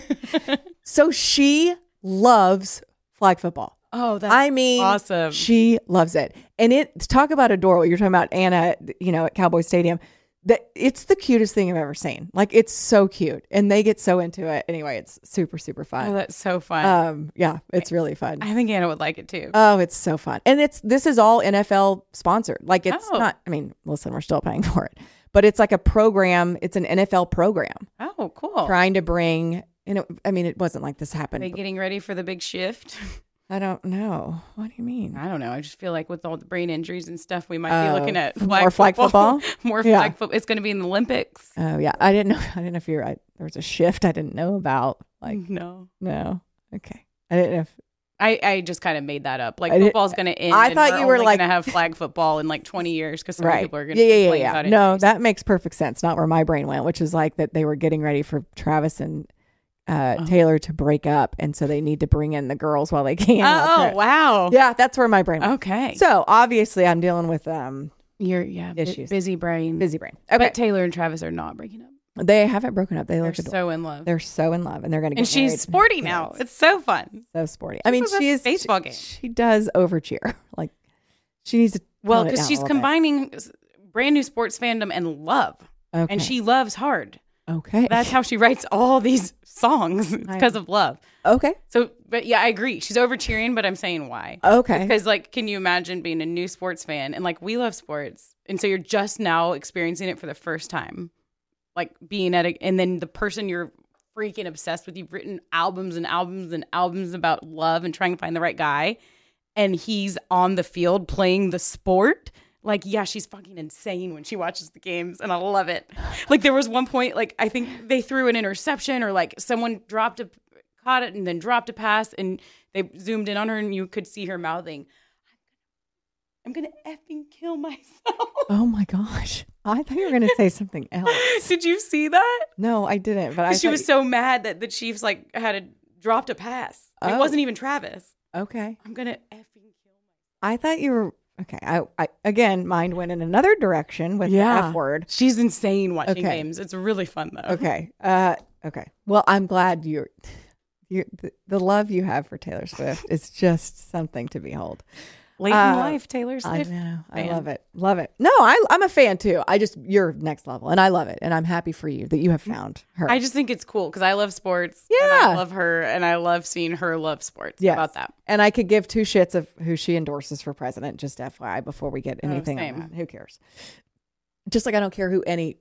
So she loves flag football. Oh, that's awesome. She loves it. And talk about adorable. You're talking about Anna, at Cowboy Stadium. It's the cutest thing I've ever seen. Like, it's so cute, and they get so into it. Anyway, it's super, super fun. Oh, that's so fun. Yeah, it's really fun. I think Anna would like it too. Oh, it's so fun. And this is all NFL sponsored. Like, it's not, I mean, listen, we're still paying for it, but it's like a program. It's an NFL program. Oh, cool. Trying to bring, it wasn't like this happened. Are they getting ready for the big shift? I don't know. What do you mean? I don't know. I just feel like with all the brain injuries and stuff, we might be looking at more flag football. More flag football. It's going to be in the Olympics. Oh yeah, I didn't know if you're right. There was a shift I didn't know about. Like no. Okay, I didn't know if I just kind of made that up. Like, football's going to end. I thought you were like going to have flag football in like 20 years because some people are going to yeah. No, that makes perfect sense. Not where my brain went, which is like that they were getting ready for Travis and Taylor to break up, and so they need to bring in the girls while they can. Oh wow. Yeah, that's where my brain went. Okay. So obviously I'm dealing with issues. Busy brain. Okay. But Taylor and Travis are not breaking up. They haven't broken up. They're so in love. They're so in love, and they're going to get married. And she's sporty now. Yes. It's so fun. So sporty. I mean, she is baseball game. She does overcheer. Like, she needs to because she's combining brand new sports fandom and love. Okay. And she loves hard. Okay. That's how she writes all these songs. It's because of love. Okay. So, but yeah, I agree. She's over cheering, but I'm saying why. Okay. Because like, can you imagine being a new sports fan? And like, we love sports. And so you're just now experiencing it for the first time. Like being and then the person you're freaking obsessed with, you've written albums and albums and albums about love and trying to find the right guy. And he's on the field playing the sport. Like, yeah, she's fucking insane when she watches the games, and I love it. Like, there was one point, like, I think they threw an interception, or like someone caught it and then dropped a pass, and they zoomed in on her, and you could see her mouthing, "I'm gonna effing kill myself." Oh my gosh. I thought you were going to say something else. Did you see that? No, I didn't, but she was so mad that the Chiefs like dropped a pass. It wasn't even Travis. Okay. "I'm gonna effing kill myself." I thought you were... Okay, I again, mind went in another direction with the F word. She's insane watching games. It's really fun though. Okay. Okay. Well, I'm glad you're The love you have for Taylor Swift is just something to behold. Late in life, Taylor Swift. I know. Fan. I love it. Love it. No, I'm a fan too. You're next level, and I love it. And I'm happy for you that you have found her. I just think it's cool because I love sports. Yeah. And I love her, and I love seeing her love sports. Yes. How about that? And I could give two shits of who she endorses for president, just FYI, before we get anything on same. that. Who cares? Just like I don't care who any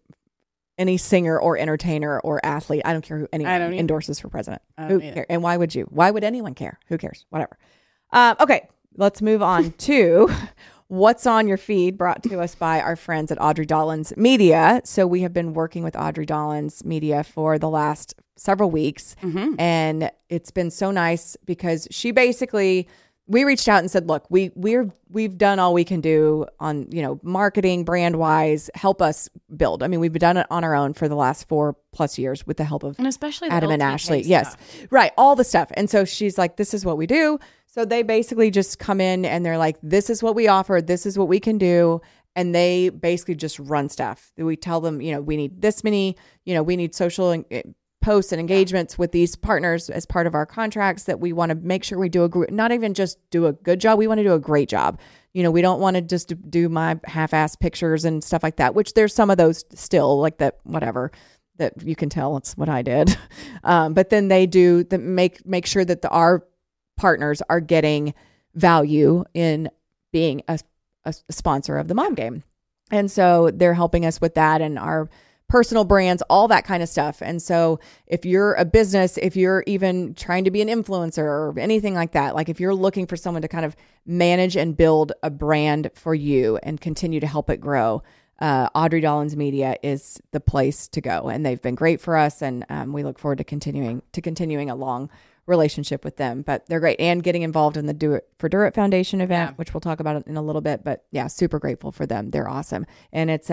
singer or entertainer or athlete, I don't care who anyone endorses for president. Who cares? And why would you? Why would anyone care? Who cares? Whatever. Okay. Let's move on to what's on your feed, brought to us by our friends at Audrey Dollins Media. So we have been working with Audrey Dollins Media for the last several weeks, and it's been so nice because she basically, we reached out and said, look, we've done all we can do on, marketing, brand wise, help us build. I mean, we've done it on our own for the last 4+ years with the help of and especially Adam and LTK Ashley. stuff. Yes. Right. All the stuff. And so she's like, this is what we do. So they basically just come in and they're like, this is what we offer. This is what we can do. And they basically just run stuff. We tell them, we need this many, we need social posts and engagements with these partners as part of our contracts that we want to make sure we do not even just do a good job. We want to do a great job. We don't want to just do my half-ass pictures and stuff like that, which there's some of those still like that, whatever, that you can tell it's what I did. But then they do make sure that our partners are getting value in being a sponsor of the Mom Game. And so they're helping us with that and our personal brands, all that kind of stuff. And so if you're a business, if you're even trying to be an influencer or anything like that, like if you're looking for someone to kind of manage and build a brand for you and continue to help it grow, Audrey Dollins Media is the place to go. And they've been great for us. And we look forward to continuing a long relationship with them, but they're great, and getting involved in the Do It for Durrett Foundation event, which we'll talk about in a little bit, but yeah, super grateful for them. They're awesome. And it's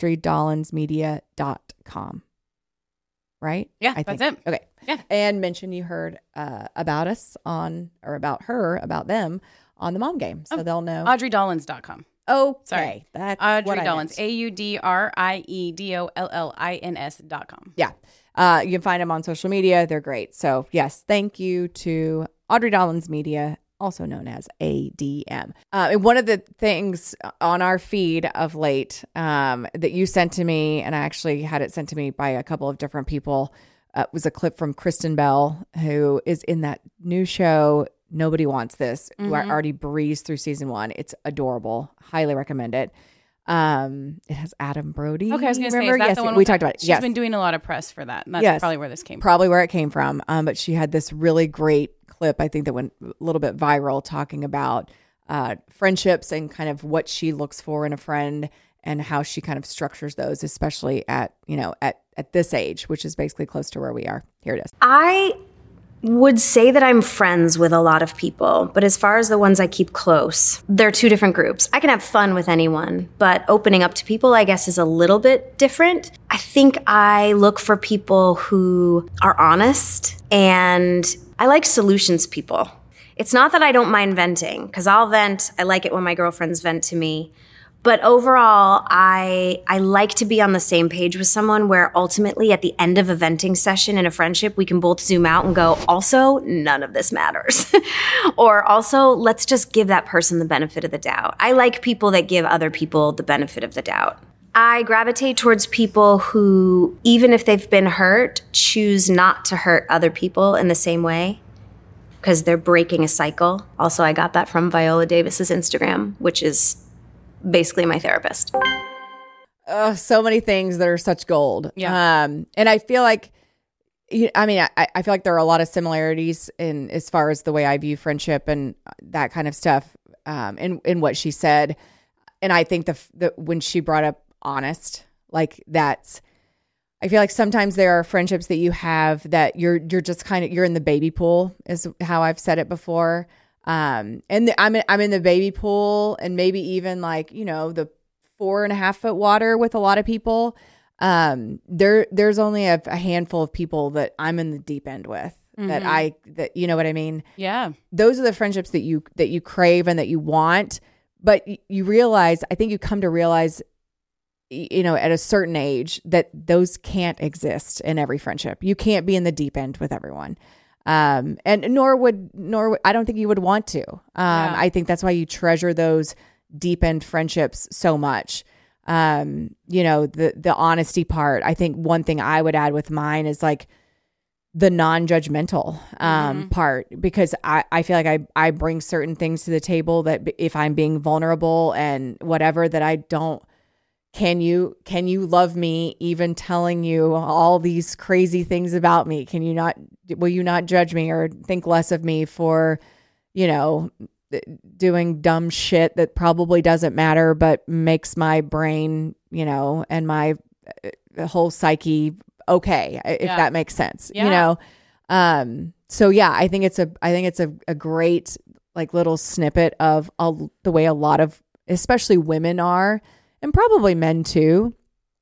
audreydollinsmedia.com. Right? Yeah, that's it. Okay. Yeah. And mention you heard about them on the Mom Game. So they'll know. AudreyDollins.com. Okay. Sorry. That's Audrey what I Dollins. meant. AudreyDollins.com. Yeah. You can find them on social media. They're great. So yes, thank you to Audrey Dollins Media, also known as ADM. And one of the things on our feed of late that you sent to me, and I actually had it sent to me by a couple of different people, was a clip from Kristen Bell, who is in that new show, Nobody Wants This, who I already breezed through season 1. It's adorable. Highly recommend it. It has Adam Brody. Okay, I was going to say, is that the one we talked about it. She's been doing a lot of press for that. And that's probably where this came from. Probably where it came from. But she had this really great clip, I think, that went a little bit viral, talking about friendships and kind of what she looks for in a friend and how she kind of structures those, especially at this age, which is basically close to where we are. Here it is. I would say that I'm friends with a lot of people, but as far as the ones I keep close, they're two different groups. I can have fun with anyone, but opening up to people, I guess, is a little bit different. I think I look for people who are honest, and I like solutions people. It's not that I don't mind venting, because I'll vent. I like it when my girlfriends vent to me. But overall, I like to be on the same page with someone where ultimately at the end of a venting session in a friendship, we can both zoom out and go, also, none of this matters. Or also, let's just give that person the benefit of the doubt. I like people that give other people the benefit of the doubt. I gravitate towards people who, even if they've been hurt, choose not to hurt other people in the same way, because they're breaking a cycle. Also, I got that from Viola Davis's Instagram, which is basically my therapist. So many things that are such gold. Yeah. And I feel like, I feel like there are a lot of similarities in as far as the way I view friendship and that kind of stuff, in what she said. And I think the when she brought up honest, like that's, I feel like sometimes there are friendships that you have that you're just kind of, you're in the baby pool, is how I've said it before. I'm in the baby pool, and maybe even like, the 4.5 foot water with a lot of people. There's only a handful of people that I'm in the deep end with, that you know what I mean? Yeah. Those are the friendships that you crave and that you want, but you realize, I think you come to realize, at a certain age that those can't exist in every friendship. You can't be in the deep end with everyone. And nor would I don't think you would want to. I think that's why you treasure those deep end friendships so much. The honesty part. I think one thing I would add with mine is like the non-judgmental part, because I feel like I bring certain things to the table that if I'm being vulnerable and whatever, that I don't. Can you love me even telling you all these crazy things about me? Will you not judge me or think less of me for, doing dumb shit that probably doesn't matter, but makes my brain, and my whole psyche okay, if that makes sense, So yeah, I think it's a great like little snippet of the way a lot of, especially women are, and probably men too,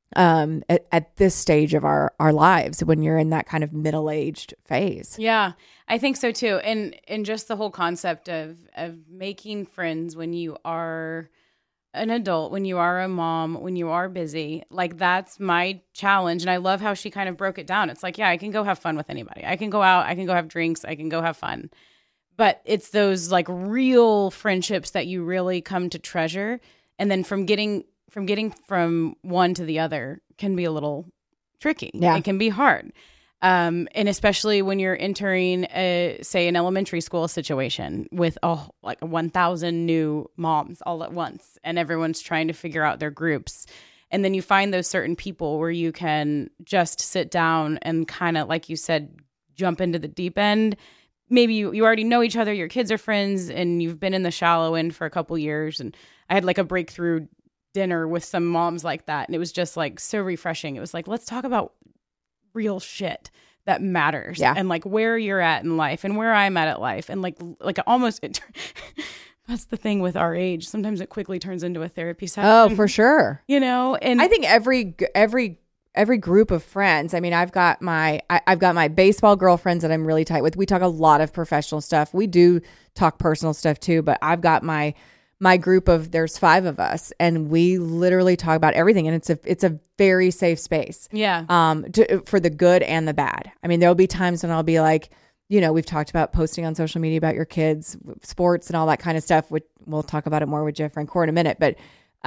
at this stage of our lives when you're in that kind of middle-aged phase. Yeah, I think so too. And just the whole concept of making friends when you are an adult, when you are a mom, when you are busy, like that's my challenge. And I love how she kind of broke it down. It's like, yeah, I can go have fun with anybody. I can go out, I can go have drinks, I can go have fun. But it's those like real friendships that you really come to treasure. And then from getting from one to the other can be a little tricky. Yeah. It can be hard. And especially when you're entering say an elementary school situation with 1,000 new moms all at once, and everyone's trying to figure out their groups. And then you find those certain people where you can just sit down and kind of, like you said, jump into the deep end. Maybe you already know each other, your kids are friends, and you've been in the shallow end for a couple years. And I had like a breakthrough dinner with some moms like that, and it was just like so refreshing. It was like, let's talk about real shit that matters, and like where you're at in life and where I'm at life, and like almost that's the thing with our age. Sometimes it quickly turns into a therapy session. Oh, for sure. And I think every group of friends. I mean, I've got my baseball girlfriends that I'm really tight with. We talk a lot of professional stuff. We do talk personal stuff too, but I've got my group of, there's 5 of us, and we literally talk about everything, and it's a very safe space. Yeah. For the good and the bad. I mean, there'll be times when I'll be like, we've talked about posting on social media about your kids, sports and all that kind of stuff, which we'll talk about it more with Jeff and Core in a minute. But,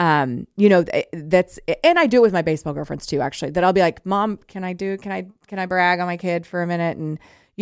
that's, and I do it with my baseball girlfriends too, actually, that I'll be like, Mom, can I brag on my kid for a minute? And,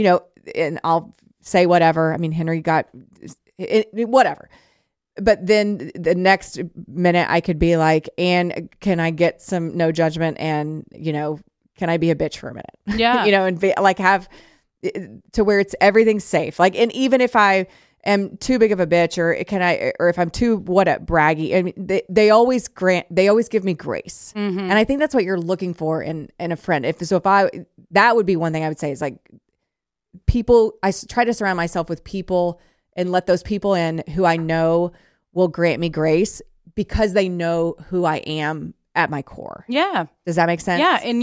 and I'll say whatever. I mean, Henry got whatever. But then the next minute I could be like, and can I get some no judgment, and, can I be a bitch for a minute? Yeah. And be like, have to where it's everything's safe. Like, and even if I am too big of a bitch, or if I'm too braggy, I mean, they always give me grace. Mm-hmm. And I think that's what you're looking for in a friend. That would be one thing I would say is like people, I try to surround myself with people and let those people in who I know will grant me grace because they know who I am at my core. Yeah. Does that make sense? Yeah. And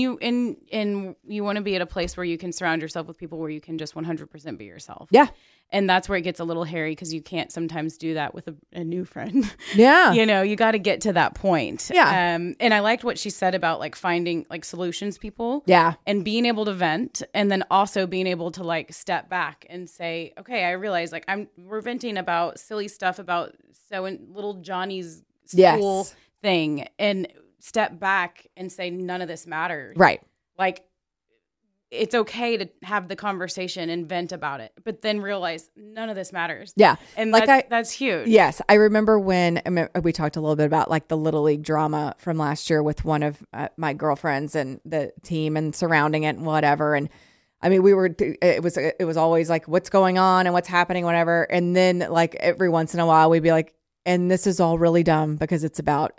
you want to be at a place where you can surround yourself with people where you can just 100% be yourself. Yeah. And that's where it gets a little hairy, because you can't sometimes do that with a new friend. Yeah. You got to get to that point. Yeah. And I liked what she said about like finding like solutions people. Yeah. And being able to vent, and then also being able to like step back and say, okay, I realize like we're venting about silly stuff about little Johnny's school thing, and step back and say none of this matters. Right. Like, it's okay to have the conversation and vent about it, but then realize none of this matters. Yeah. And like that's huge. Yes. I remember when we talked a little bit about like the Little League drama from last year with one of my girlfriends and the team and surrounding it and whatever. And I mean, it was always like, what's going on and what's happening, whatever. And then like every once in a while we'd be like, and this is all really dumb because it's about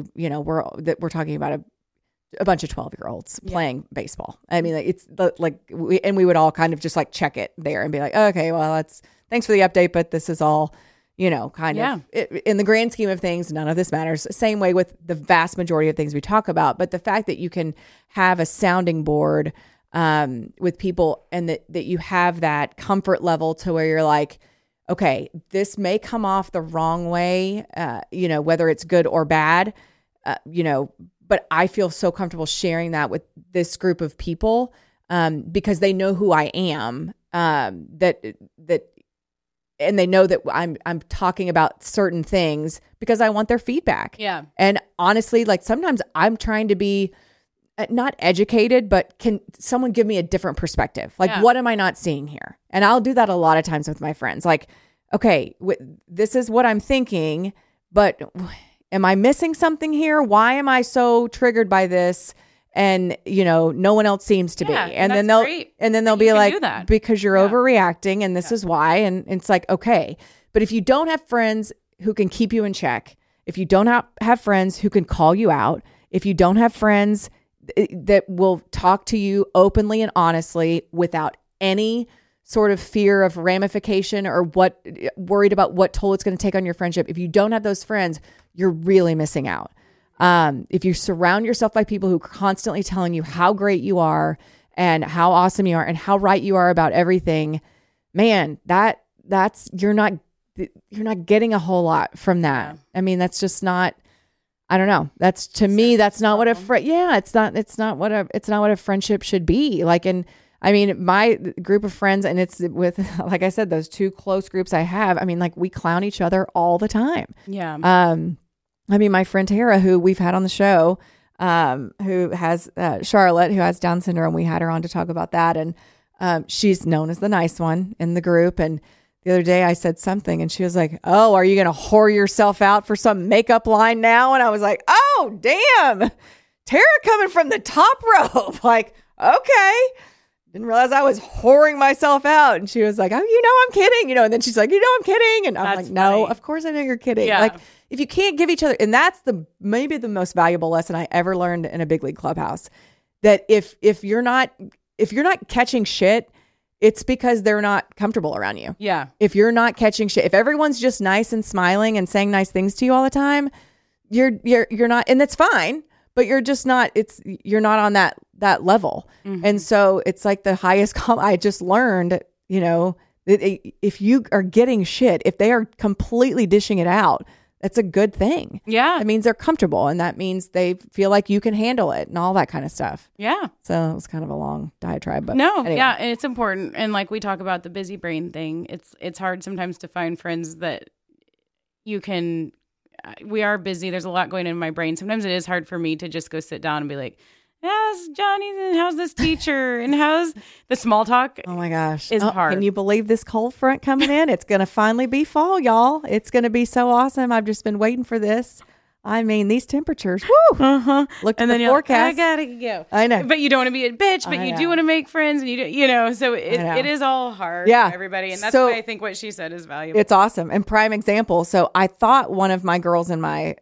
we're talking about a bunch of 12-year-olds playing baseball. I mean, like we would all kind of just like check it there and be like, oh, okay, well, thanks for the update, but this is all, kind of in the grand scheme of things, none of this matters. Same way with the vast majority of things we talk about. But the fact that you can have a sounding board with people, and that you have that comfort level to where you're like, okay, this may come off the wrong way, whether it's good or bad, but I feel so comfortable sharing that with this group of people because they know who I am. and they know that I'm talking about certain things because I want their feedback. Yeah. And honestly, like sometimes I'm trying to be not educated, but can someone give me a different perspective? Like, what am I not seeing here? And I'll do that a lot of times with my friends. Like, okay, this is what I'm thinking, but am I missing something here? Why am I so triggered by this? And no one else seems to be. And then they'll be like, because you're overreacting, and this is why. And it's like, okay, but if you don't have friends who can keep you in check, if you don't have friends who can call you out, if you don't have friends that will talk to you openly and honestly without any sort of fear of ramification or worried about what toll it's going to take on your friendship, if you don't have those friends, you're really missing out. If you surround yourself by people who are constantly telling you how great you are and how awesome you are and how right you are about everything, man, that's you're not getting a whole lot from that. I mean, that's just not, I don't know. That's to me, that's not what it's not what a friendship should be like. And I mean, my group of friends, and it's with, like I said, those two close groups I have, I mean, like we clown each other all the time. Yeah. I mean, my friend Tara, who we've had on the show, who has Charlotte, who has Down syndrome, we had her on to talk about that. And she's known as the nice one in the group. And the other day I said something and she was like, oh, are you going to whore yourself out for some makeup line now? And I was like, oh, damn. Tara coming from the top rope. Like, okay. Didn't realize I was whoring myself out. And she was like, oh, I'm kidding. And then she's like, I'm kidding. And I'm like, no, of course I know you're kidding. Yeah. Like, if you can't give each other, and that's maybe the most valuable lesson I ever learned in a big league clubhouse, that if you're not catching shit, it's because they're not comfortable around you. Yeah. If you're not catching shit, if everyone's just nice and smiling and saying nice things to you all the time, you're not, and that's fine, but you're just not, you're not on that level. Mm-hmm. And so it's like the highest I just learned, that if you are getting shit, if they are completely dishing it out, that's a good thing. Yeah. That means they're comfortable, and that means they feel like you can handle it and all that kind of stuff. Yeah. So it was kind of a long diatribe, but no, anyway. Yeah, and it's important. And like we talk about the busy brain thing, it's hard sometimes to find friends that you can. We are busy. There's a lot going on in my brain. Sometimes it is hard for me to just go sit down and be like, how's Johnny? And how's this teacher? And how's the small talk? Oh my gosh. Is hard. Can you believe this cold front coming in? It's going to finally be fall, y'all. It's going to be so awesome. I've just been waiting for this. I mean, these temperatures. Woo! Look at the forecast. Like, I gotta go. I know. But you don't want to be a bitch, but you do want to make friends, and so it is all hard for everybody. And that's why I think what she said is valuable. It's awesome. And prime example. So I thought one of my girls in my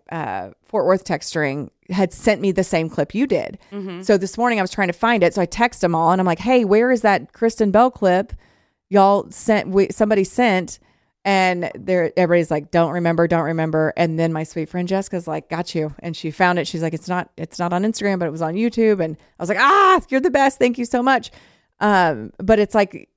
Fort Worth text string had sent me the same clip you did. Mm-hmm. So this morning I was trying to find it. So I text them all and I'm like, hey, where is that Kristen Bell clip y'all sent? Somebody sent. And everybody's like, don't remember. And then my sweet friend Jessica's like, got you. And she found it. She's like, it's not on Instagram, but it was on YouTube. And I was like, you're the best. Thank you so much. But it's like,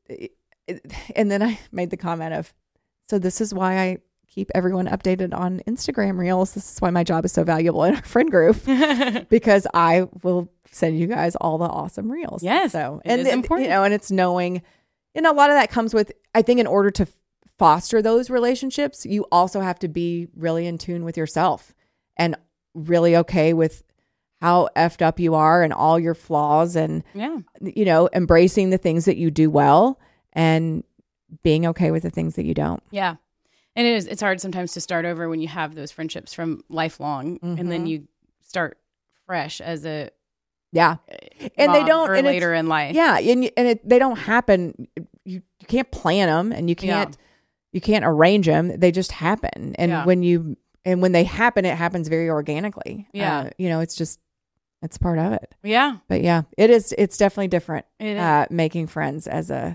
and then I made the comment of, so this is why I keep everyone updated on Instagram Reels. This is why my job is so valuable in our friend group, because I will send you guys all the awesome Reels. Yes. So, it is important. And it's knowing, and a lot of that comes with, I think in order to foster those relationships, you also have to be really in tune with yourself and really okay with how effed up you are and all your flaws, and embracing the things that you do well and being okay with the things that you don't. Yeah. And it's hard sometimes to start over when you have those friendships from lifelong, and then you start fresh as a and they don't, or and later in life. Yeah, and they don't happen. You can't plan them, and you can't arrange them. They just happen, and when they happen, it happens very organically. Yeah, it's part of it. Yeah, but it's definitely different. It is. Making friends as a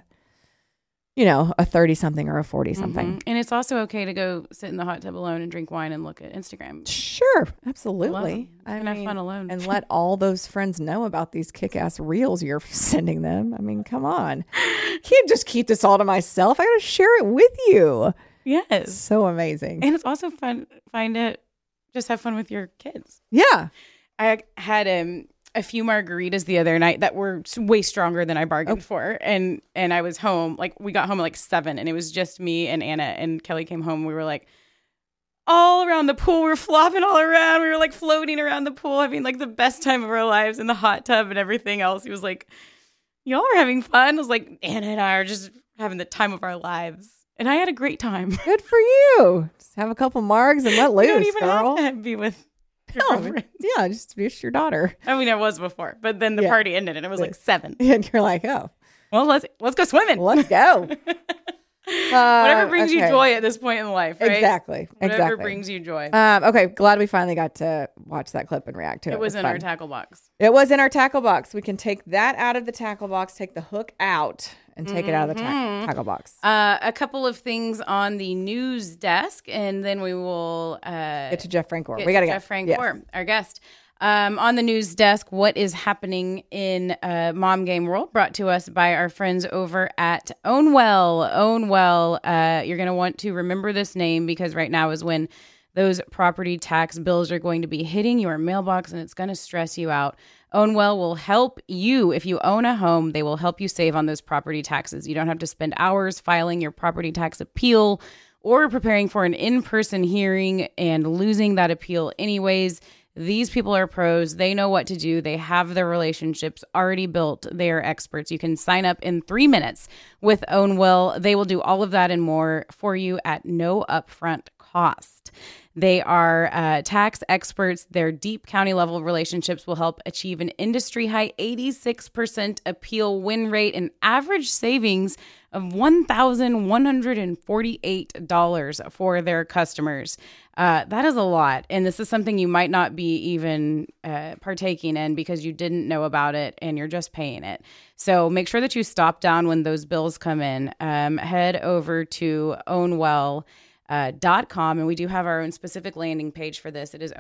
30-something or a 40-something. Mm-hmm. And it's also okay to go sit in the hot tub alone and drink wine and look at Instagram. Sure, absolutely. I have fun alone. And let all those friends know about these kick-ass reels you're sending them. I mean, come on. I can't just keep this all to myself. I got to share it with you. Yes. It's so amazing. And it's also fun. Just have fun with your kids. Yeah. I had a a few margaritas the other night that were way stronger than I bargained for. And I was home, like we got home at like 7 and it was just me and Anna, and Kelly came home. We were like all around the pool. We were flopping all around. We were like floating around the pool, having like the best time of our lives in the hot tub and everything else. He was like, y'all are having fun. I was like, Anna and I are just having the time of our lives. And I had a great time. Good for you. Just have a couple margs and let loose, You don't even girl. have to be with your No, friends. yeah, just your daughter. I mean, I was before, but then the Yeah. party ended and it was like 7. And you're like, oh, Well, let's go swimming. let's go. Whatever brings you okay. joy at this point in life, right? Exactly. Whatever brings you joy. Okay, glad we finally got to watch that clip and react to it. It was in fun. our tackle box. It was in our tackle box. We can take that out of the tackle box, take the hook out, and take it out of the tackle box. A couple of things on the news desk, and then we will Get to Jeff Francor. get We got to to go. Jeff Francor, Yes. our guest. On the news desk, what is happening in Mom Game World, brought to us by our friends over at Ownwell. Ownwell, you're going to want to remember this name because right now is when those property tax bills are going to be hitting your mailbox and it's going to stress you out. Ownwell will help you. If you own a home, they will help you save on those property taxes. You don't have to spend hours filing your property tax appeal or preparing for an in-person hearing and losing that appeal anyways. These people are pros. They know what to do. They have their relationships already built. They are experts. You can sign up in 3 minutes with Ownwell. They will do all of that and more for you at no upfront cost. They are tax experts. Their deep county level relationships will help achieve an industry high 86% appeal win rate and average savings of $1,148 for their customers. That is a lot. And this is something you might not be even partaking in because you didn't know about it and you're just paying it. So make sure that you stop down when those bills come in. Head over to Ownwell.com, and we do have our own specific landing page for this. It is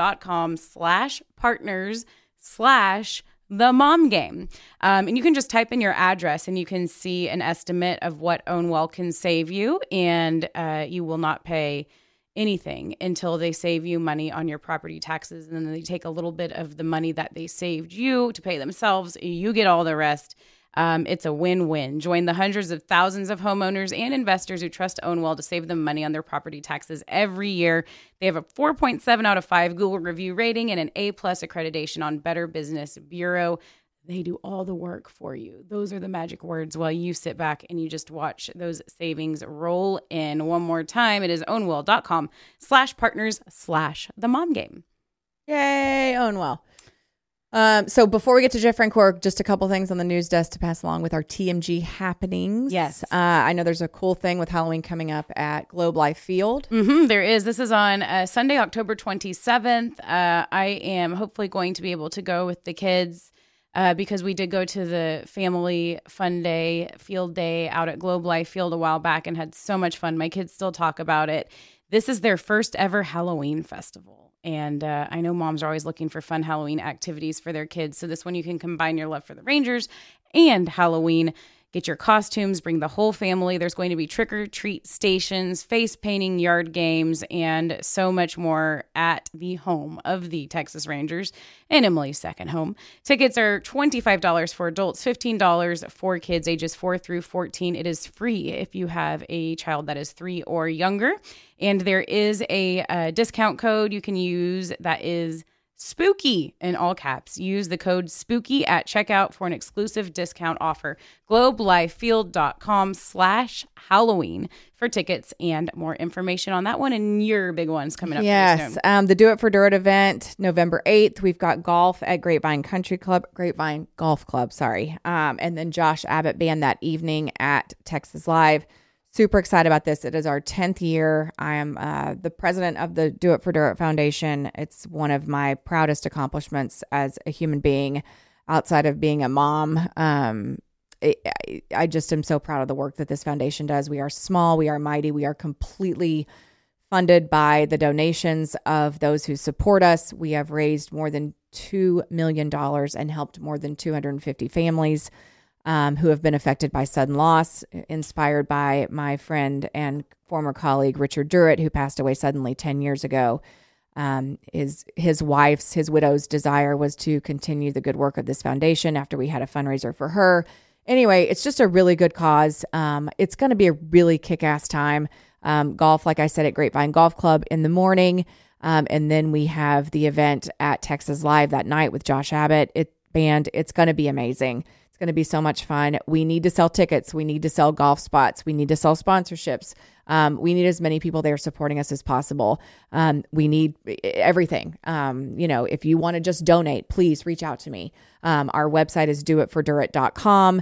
ownwell.com/partners/the mom game. And you can just type in your address and you can see an estimate of what Ownwell can save you, and you will not pay anything until they save you money on your property taxes. And then they take a little bit of the money that they saved you to pay themselves. You get all the rest. It's a win-win. Join the hundreds of thousands of homeowners and investors who trust Ownwell to save them money on their property taxes every year. They have a 4.7 out of 5 Google review rating and an A+ accreditation on Better Business Bureau. They do all the work for you. Those are the magic words while you sit back and you just watch those savings roll in. One more time, it is ownwell.com/partners/the mom game. Yay, Ownwell. So before we get to Jeff Francor, just a couple things on the news desk to pass along with our TMG happenings. Yes. I know there's a cool thing with Halloween coming up at Globe Life Field. There is. This is on Sunday, October 27th. I am hopefully going to be able to go with the kids because we did go to the family fun day, field day out at Globe Life Field a while back and had so much fun. My kids still talk about it. This is their first ever Halloween festival. And I know moms are always looking for fun Halloween activities for their kids. So this one you can combine your love for the Rangers and Halloween. Get your costumes, bring the whole family. There's going to be trick-or-treat stations, face painting, yard games, and so much more at the home of the Texas Rangers and Emily's second home. Tickets are $25 for adults, $15 for kids ages 4 through 14. It is free if you have a child that is 3 or younger. And there is a discount code you can use that is SPOOKY in all caps. Use the code SPOOKY at checkout for an exclusive discount offer. globelifefield.com/Halloween for tickets and more information on that one and your big ones coming up. Yes. The Do It for Dirt event, November 8th. We've got golf at Grapevine Golf Club. And then Josh Abbott Band that evening at Texas Live. Super excited about this. It is our 10th year. I am the president of the Do It for Dirt Foundation. It's one of my proudest accomplishments as a human being outside of being a mom. I just am so proud of the work that this foundation does. We are small. We are mighty. We are completely funded by the donations of those who support us. We have raised more than $2 million and helped more than 250 families who have been affected by sudden loss, inspired by my friend and former colleague, Richard Durrett, who passed away suddenly 10 years ago. his widow's desire was to continue the good work of this foundation after we had a fundraiser for her. Anyway, it's just a really good cause. It's going to be a really kick-ass time. Golf, like I said, at Grapevine Golf Club in the morning. And then we have the event at Texas Live that night with Josh Abbott band. It's going to be amazing. It's going to be so much fun. We need to sell tickets. We need to sell golf spots. We need to sell sponsorships. We need as many people there supporting us as possible. We need everything. If you want to just donate, please reach out to me. Our website is doitfordurit.com.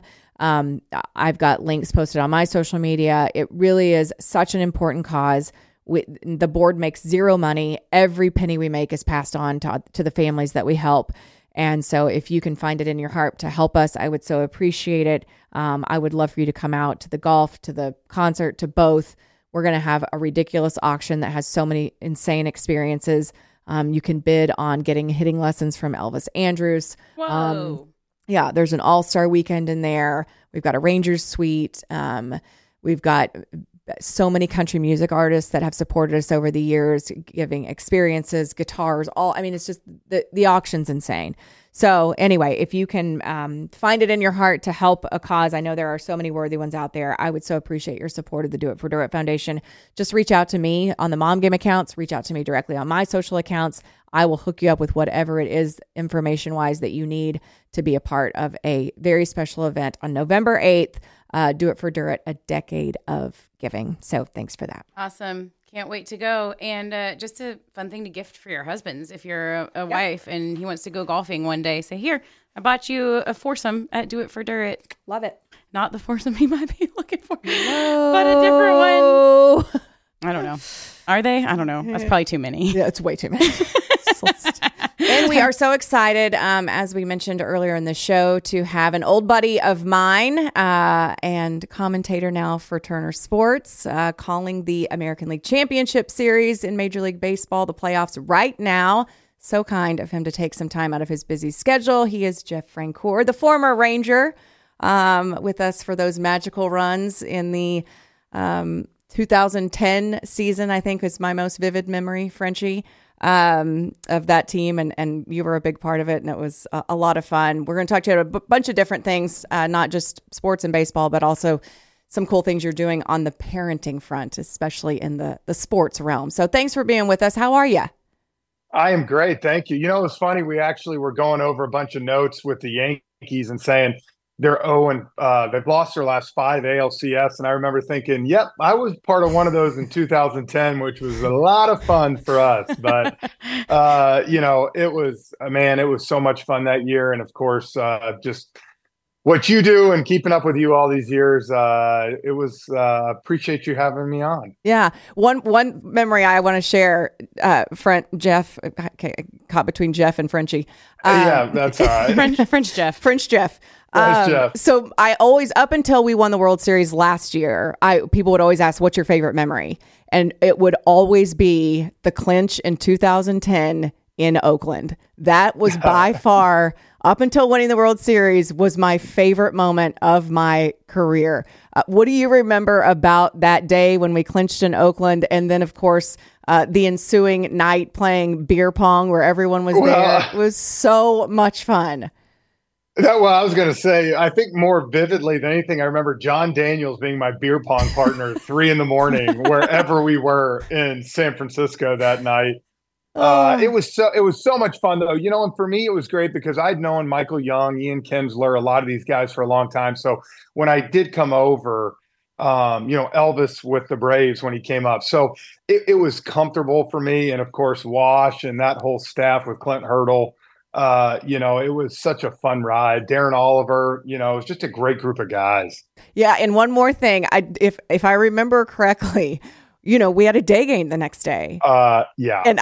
I've got links posted on my social media. It really is such an important cause. The board makes zero money. Every penny we make is passed on to the families that we help. And so if you can find it in your heart to help us, I would so appreciate it. I would love for you to come out to the golf, to the concert, to both. We're going to have a ridiculous auction that has so many insane experiences. You can bid on getting hitting lessons from Elvis Andrus. Whoa. Yeah, there's an all-star weekend in there. We've got a Rangers suite. We've got so many country music artists that have supported us over the years, giving experiences, guitars, it's just the auction's insane. So anyway, if you can find it in your heart to help a cause, I know there are so many worthy ones out there. I would so appreciate your support of the Do It for Durit Foundation. Just reach out to me on the Mom Game accounts, reach out to me directly on my social accounts. I will hook you up with whatever it is information-wise that you need to be a part of a very special event on November 8th. Do It for Durit, a decade of giving. So thanks for that. Awesome. Can't wait to go. And just a fun thing to gift for your husbands. If you're a wife and he wants to go golfing one day, say, here, I bought you a foursome at Do It for Durit. Love it. Not the foursome he might be looking for, but a different one. I don't know. Are they? I don't know. That's probably too many. Yeah, it's way too many. And we are so excited, as we mentioned earlier in the show, to have an old buddy of mine and commentator now for Turner Sports, calling the American League Championship Series in Major League Baseball, the playoffs right now. So kind of him to take some time out of his busy schedule. He is Jeff Francoeur, the former Ranger, with us for those magical runs in the 2010 season, I think is my most vivid memory, Frenchie. Of that team, and you were a big part of it, and it was a lot of fun. We're going to talk to you about a bunch of different things, not just sports and baseball, but also some cool things you're doing on the parenting front, especially in the sports realm. So thanks for being with us. How are you? I am great. Thank you. You know, it was funny. We actually were going over a bunch of notes with the Yankees and saying they're 0 and they've lost their last 5 ALCS. And I remember thinking, yep, I was part of one of those in 2010, which was a lot of fun for us. But, it was so much fun that year. And of course, just what you do and keeping up with you all these years, appreciate you having me on. Yeah. One memory I want to share, Jeff, caught between Jeff and Frenchie. Yeah, that's all right. French Jeff. So I always, up until we won the World Series last year, people would always ask, what's your favorite memory? And it would always be the clinch in 2010 in Oakland. That was by far, up until winning the World Series, was my favorite moment of my career. What do you remember about that day when we clinched in Oakland? And then, of course, the ensuing night playing beer pong where everyone was there. It was so much fun. I was going to say, I think more vividly than anything, I remember John Daniels being my beer pong partner at 3 a.m, wherever we were in San Francisco that night. It was so much fun though, and for me, it was great because I'd known Michael Young, Ian Kinsler, a lot of these guys for a long time. So when I did come over, Elvis with the Braves when he came up. So it was comfortable for me. And of course, Wash and that whole staff with Clint Hurdle. It was such a fun ride. Darren Oliver, it was just a great group of guys. Yeah. And one more thing, if I remember correctly, we had a day game the next day. Yeah. And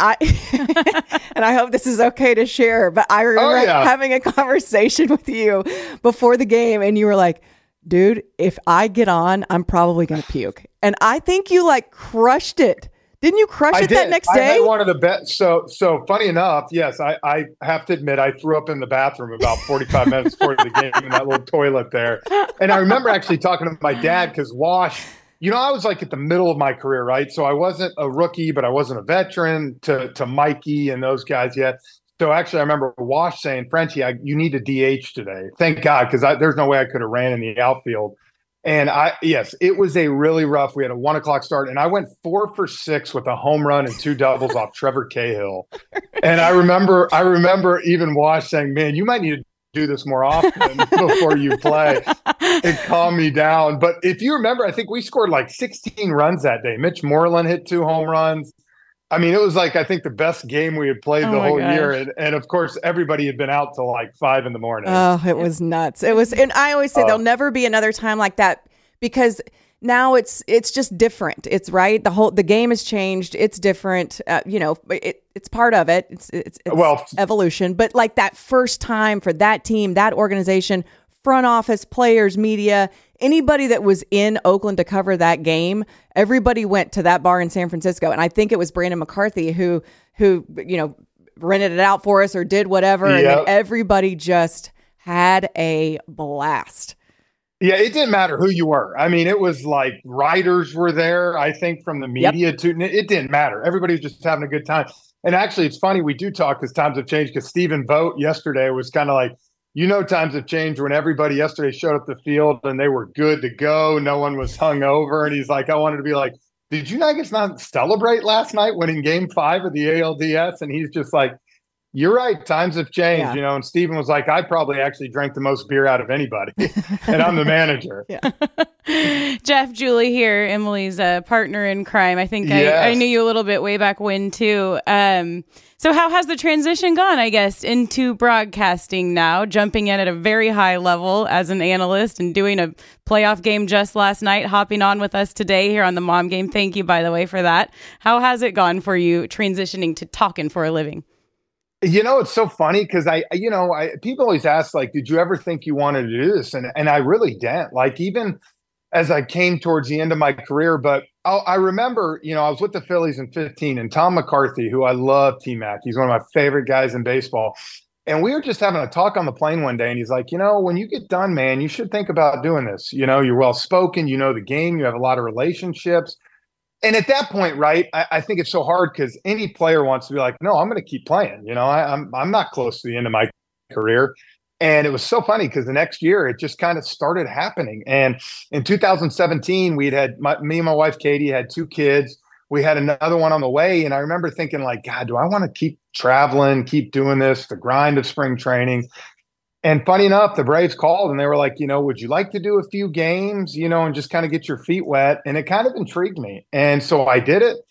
I hope this is okay to share, but I remember having a conversation with you before the game and you were like, dude, if I get on, I'm probably going to puke. And I think you crushed it. Didn't you crush it that next day? I had one of the best. So funny enough, yes, I have to admit, I threw up in the bathroom about 45 minutes before the game in that little toilet there. And I remember actually talking to my dad because Wash, I was like at the middle of my career, right? So I wasn't a rookie, but I wasn't a veteran to Mikey and those guys yet. So actually, I remember Wash saying, Frenchie, you need a DH today. Thank God, because there's no way I could have ran in the outfield. And yes, it was a really rough. We had a 1 o'clock start, and I went 4 for 6 with a home run and 2 doubles off Trevor Cahill. And I remember even Wash saying, "Man, you might need to do this more often before you play." It calmed me down. But if you remember, I think we scored like 16 runs that day. Mitch Moreland hit 2 home runs. I mean, it was like, I think the best game we had played the whole year. And of course, everybody had been out till like 5 a.m. Oh, it was nuts. It was, and I always say there'll never be another time like that, because now it's just different. It's right. The game has changed. It's different. It's part of it. It's evolution. But like that first time for that team, that organization, front office, players, media, anybody that was in Oakland to cover that game, everybody went to that bar in San Francisco. And I think it was Brandon McCarthy who rented it out for us or did whatever. Yep. And then everybody just had a blast. Yeah, it didn't matter who you were. I mean, it was like writers were there, I think, from the media too. It didn't matter. Everybody was just having a good time. And actually, it's funny, we do talk because times have changed, because Stephen Vogt yesterday was kind of like, times have changed when everybody yesterday showed up the field and they were good to go. No one was hungover. And he's like, I wanted to be like, did you guys not celebrate last night winning game 5 of the ALDS? And he's just like, you're right. Times have changed, and Stephen was like, I probably actually drank the most beer out of anybody, and I'm the manager. Jeff, Julie here, Emily's partner in crime. I think I knew you a little bit way back when too. So how has the transition gone, I guess, into broadcasting now, jumping in at a very high level as an analyst and doing a playoff game just last night, hopping on with us today here on the Mom Game. Thank you, by the way, for that. How has it gone for you transitioning to talking for a living? It's so funny because people always ask, like, did you ever think you wanted to do this? And I really didn't. Like, even as I came towards the end of my career, but I remember, I was with the Phillies in 2015, and Tom McCarthy, who I love, T-Mac, he's one of my favorite guys in baseball. And we were just having a talk on the plane one day, and he's like, when you get done, man, you should think about doing this. You're well-spoken, the game, you have a lot of relationships. And at that point, right, I think it's so hard because any player wants to be like, no, I'm going to keep playing. I'm not close to the end of my career. And it was so funny because the next year it just kind of started happening. And in 2017, me and my wife, Katie, had 2 kids. We had another one on the way. And I remember thinking, like, God, do I want to keep traveling, keep doing this, the grind of spring training? And funny enough, the Braves called and they were like, would you like to do a few games, and just kind of get your feet wet? And it kind of intrigued me. And so I did it,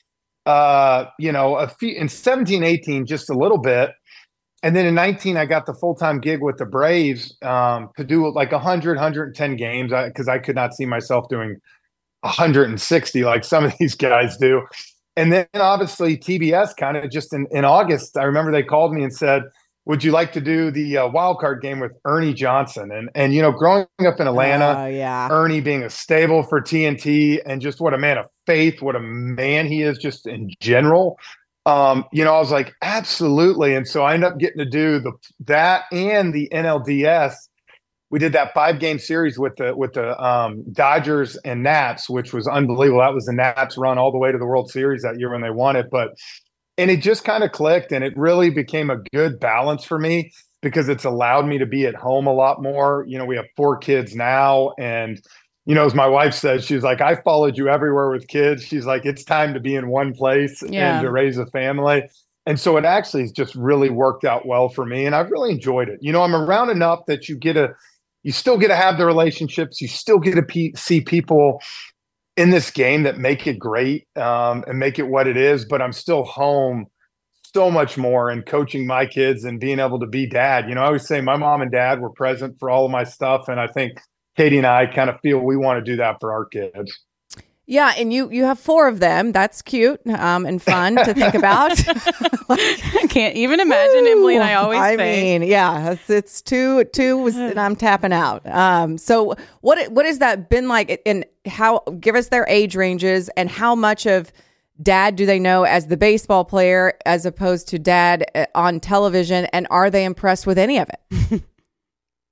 in 17, 18, just a little bit. And then in 19, I got the full-time gig with the Braves to do like 100, 110 games because I could not see myself doing 160 like some of these guys do. And then obviously TBS kind of just in August, I remember they called me and said, would you like to do the wild card game with Ernie Johnson? And growing up in Atlanta, Ernie being a staple for TNT and just what a man of faith, what a man he is just in general. I was like, absolutely. And so I ended up getting to do that and the NLDS. We did that 5-game series with the Dodgers and Nats, which was unbelievable. That was the Nats run all the way to the World Series that year when they won it. And it just kind of clicked, and it really became a good balance for me because it's allowed me to be at home a lot more. We have 4 kids now, and as my wife says, she's like, I followed you everywhere with kids. She's like, it's time to be in one place and to raise a family. And so it actually has just really worked out well for me, and I've really enjoyed it. I'm around enough that you still get to have the relationships, you still get to see people in this game that make it great and make it what it is, but I'm still home so much more and coaching my kids and being able to be dad. I always say my mom and dad were present for all of my stuff, and I think Katie and I kind of feel we want to do that for our kids. Yeah, and you have 4 of them. That's cute and fun to think about. I can't even imagine. Emily and I always say. I mean, yeah, it's two, and I'm tapping out. So what has that been like? And how? Give us their age ranges and how much of dad do they know as the baseball player as opposed to dad on television, and are they impressed with any of it?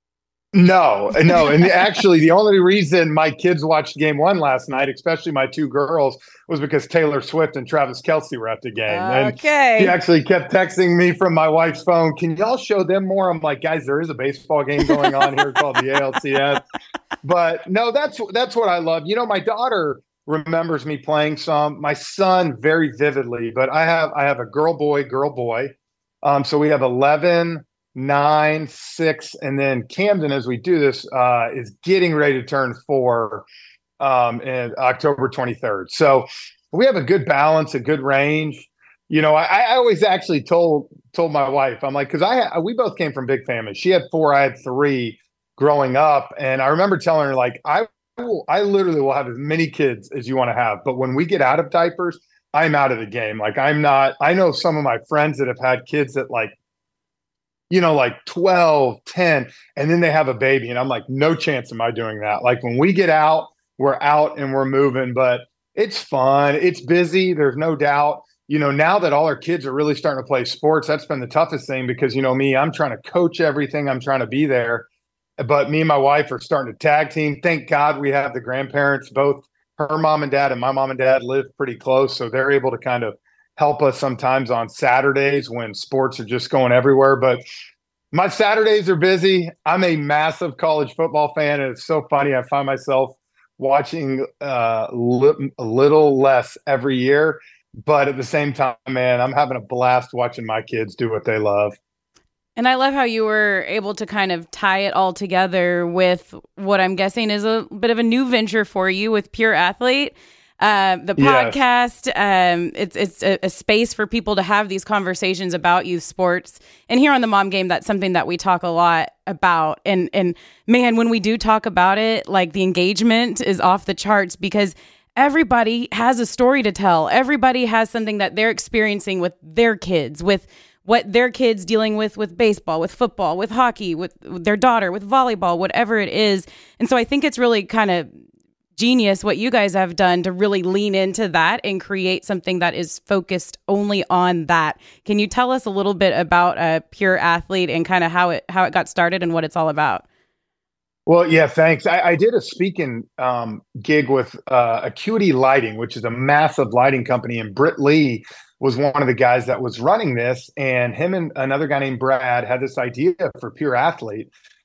No. And actually, the only reason my kids watched game one last night, especially my two girls, was because Taylor Swift and Travis Kelce were at the game. And Okay. she actually kept texting me from my wife's phone, can y'all show them more? I'm like, guys, there is a baseball game going on here called the ALCS. But no, that's what I love. You know, my daughter remembers me playing some, my son very vividly, but I have a girl, boy. So we have 11, 9, 6, and then Camden, as we do this, is getting ready to turn 4 in October 23rd. So we have a good balance, a good range. You know, I always actually told my wife, I'm like, because we both came from big families. She had 4, I had 3 growing up, and I remember telling her, like, I literally will have as many kids as you want to have, but when we get out of diapers, I'm out of the game. Like, I'm not. I know some of my friends that have had kids at like 12, 10, and then they have a baby. And I'm like, no chance am I doing that. Like, when we get out, we're out and we're moving, but it's fun. It's busy. There's no doubt. You know, now that all our kids are really starting to play sports, that's been the toughest thing because, you know, me, I'm trying to coach everything. I'm trying to be there. But me and my wife are starting to tag team. Thank God we have the grandparents, both her mom and dad and my mom and dad live pretty close. So they're able to kind of help us sometimes on Saturdays when sports are just going everywhere. But my Saturdays are busy. I'm a massive college football fan, and it's so funny. I find myself watching a little less every year. But at the same time, man, I'm having a blast watching my kids do what they love. And I love how you were able to kind of tie it all together with what I'm guessing is a bit of a new venture for you with Pure Athlete. The podcast, it's a space for people to have these conversations about youth sports. And here on the Mom Game, that's something that we talk a lot about. And man, when we do talk about it, like, the engagement is off the charts because everybody has a story to tell. Everybody has something that they're experiencing with their kids, with what their kids dealing with baseball, with football, with hockey, with their daughter, with volleyball, whatever it is. And so I think it's really kind of genius what you guys have done to really lean into that and create something that is focused only on that. Can you tell us a little bit about Pure Athlete and kind of how it got started and what it's all about? Well, yeah, thanks. I did a speaking gig with Acuity Lighting, which is a massive lighting company, and Britt Lee was one of the guys that was running this, and him and another guy named Brad had this idea for Pure Athlete.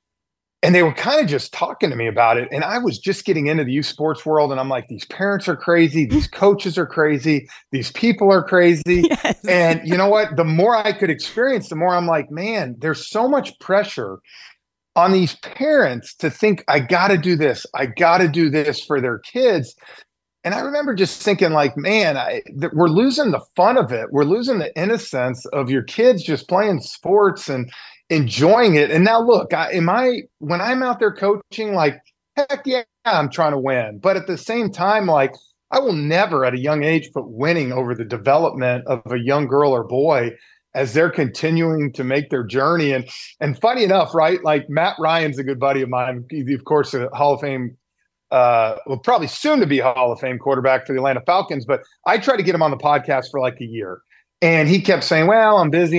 And they were kind of just talking to me about it. And I was just getting into the youth sports world. And I'm like, these parents are crazy. These coaches are crazy. These people are crazy. Yes. And you know what? The more I could experience, the more I'm like, man, there's so much pressure on these parents to think, I got to do this. I got to do this for their kids. And I remember just thinking, like, man, we're losing the fun of it. We're losing the innocence of your kids just playing sports and enjoying it. And now look, when I'm out there coaching, like, heck yeah, I'm trying to win. But at the same time, like, I will never at a young age put winning over the development of a young girl or boy as they're continuing to make their journey. And funny enough, right? Like, Matt Ryan's a good buddy of mine. He's, of course, a Hall of Fame, probably soon to be Hall of Fame quarterback for the Atlanta Falcons. But I tried to get him on the podcast for like a year. And he kept saying, well, I'm busy.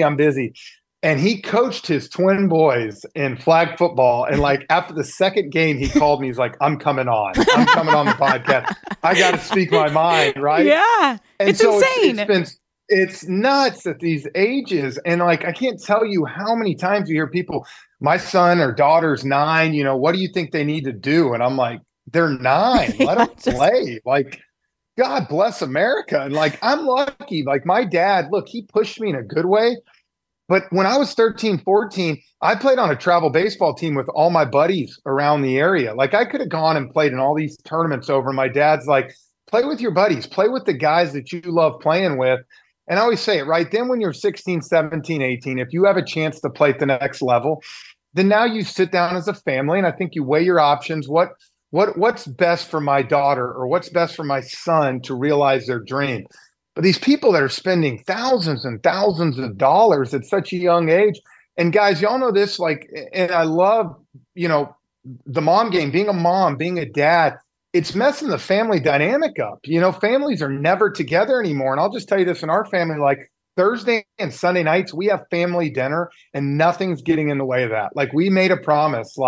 And he coached his twin boys in flag football. And like, after the second game, he called me. He's like, I'm coming on the podcast. I got to speak my mind. Right. Yeah. And it's so insane. It's nuts at these ages. And like, I can't tell you how many times you hear people, my son or daughter's 9, you know, what do you think they need to do? And I'm like, they're 9. Let them play. Like, God bless America. And like, I'm lucky. Like, my dad, look, he pushed me in a good way. But when I was 13, 14, I played on a travel baseball team with all my buddies around the area. Like, I could have gone and played in all these tournaments over. My dad's like, play with your buddies, play with the guys that you love playing with. And I always say it, right? Then when you're 16, 17, 18, if you have a chance to play at the next level, then now you sit down as a family and I think you weigh your options. What's best for my daughter or what's best for my son to realize their dream? But these people that are spending thousands and thousands of dollars at such a young age, and guys, y'all know this, like, and I love, you know, the mom game, being a mom, being a dad, it's messing the family dynamic up. You know, families are never together anymore. And I'll just tell you this, in our family, like, Thursday and Sunday nights, we have family dinner and nothing's getting in the way of that. Like, we made a promise, like,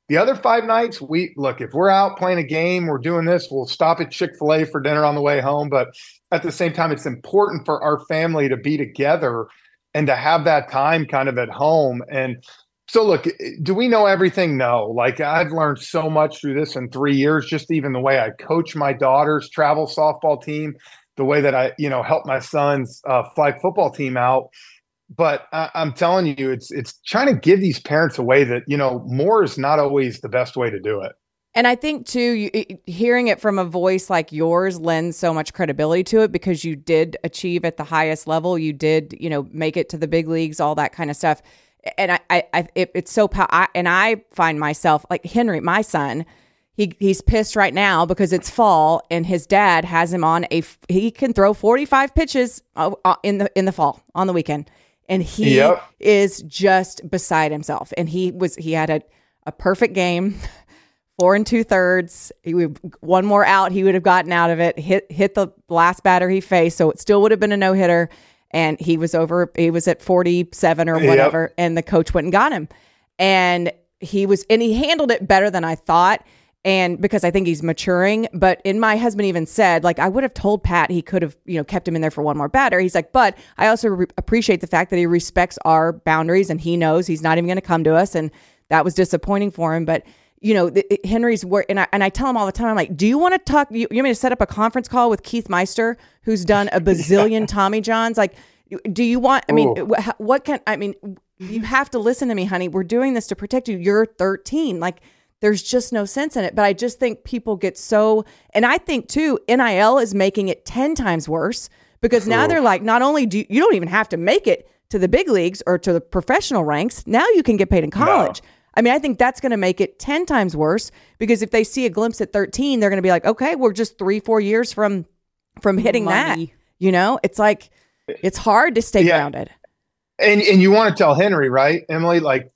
The other 5 nights, if we're out playing a game, we're doing this, we'll stop at Chick-fil-A for dinner on the way home. But at the same time, it's important for our family to be together and to have that time kind of at home. And so look, do we know everything? No. Like, I've learned so much through this in 3 years, just even the way I coach my daughter's travel softball team, the way that I, help my son's flag football team out. But I'm telling you, it's trying to give these parents a way that, more is not always the best way to do it. And I think, too, hearing it from a voice like yours lends so much credibility to it, because you did achieve at the highest level. You did, make it to the big leagues, all that kind of stuff. And it's so and I find myself like Henry, my son, he's pissed right now because it's fall and his dad has him on he can throw 45 pitches in the fall on the weekend. And he is just beside himself. And he had a perfect game, 4 2/3. One more out, he would have gotten out of it, hit the last batter he faced. So it still would have been a no-hitter. And he was at 47 or whatever. And the coach went and got him. And he handled it better than I thought. And because I think he's maturing, my husband even said, like, I would have told Pat he could have, kept him in there for one more batter. He's like, but I also appreciate the fact that he respects our boundaries and he knows he's not even going to come to us. And that was disappointing for him. But, Henry's work. And I tell him all the time, I'm like, do you want to talk? You want me to set up a conference call with Keith Meister, who's done a bazillion Tommy Johns? Like, do you want, you have to listen to me, honey. We're doing this to protect you. You're 13. Like, there's just no sense in it. But I just think people get and I think too, NIL is making it 10 times worse, because now they're like, not only you don't even have to make it to the big leagues or to the professional ranks. Now you can get paid in college. No. I mean, I think that's going to make it 10 times worse, because if they see a glimpse at 13, they're going to be like, okay, we're just 3-4 years from hitting money. That, it's like, it's hard to stay grounded. And you want to tell Henry, right, Emily, like,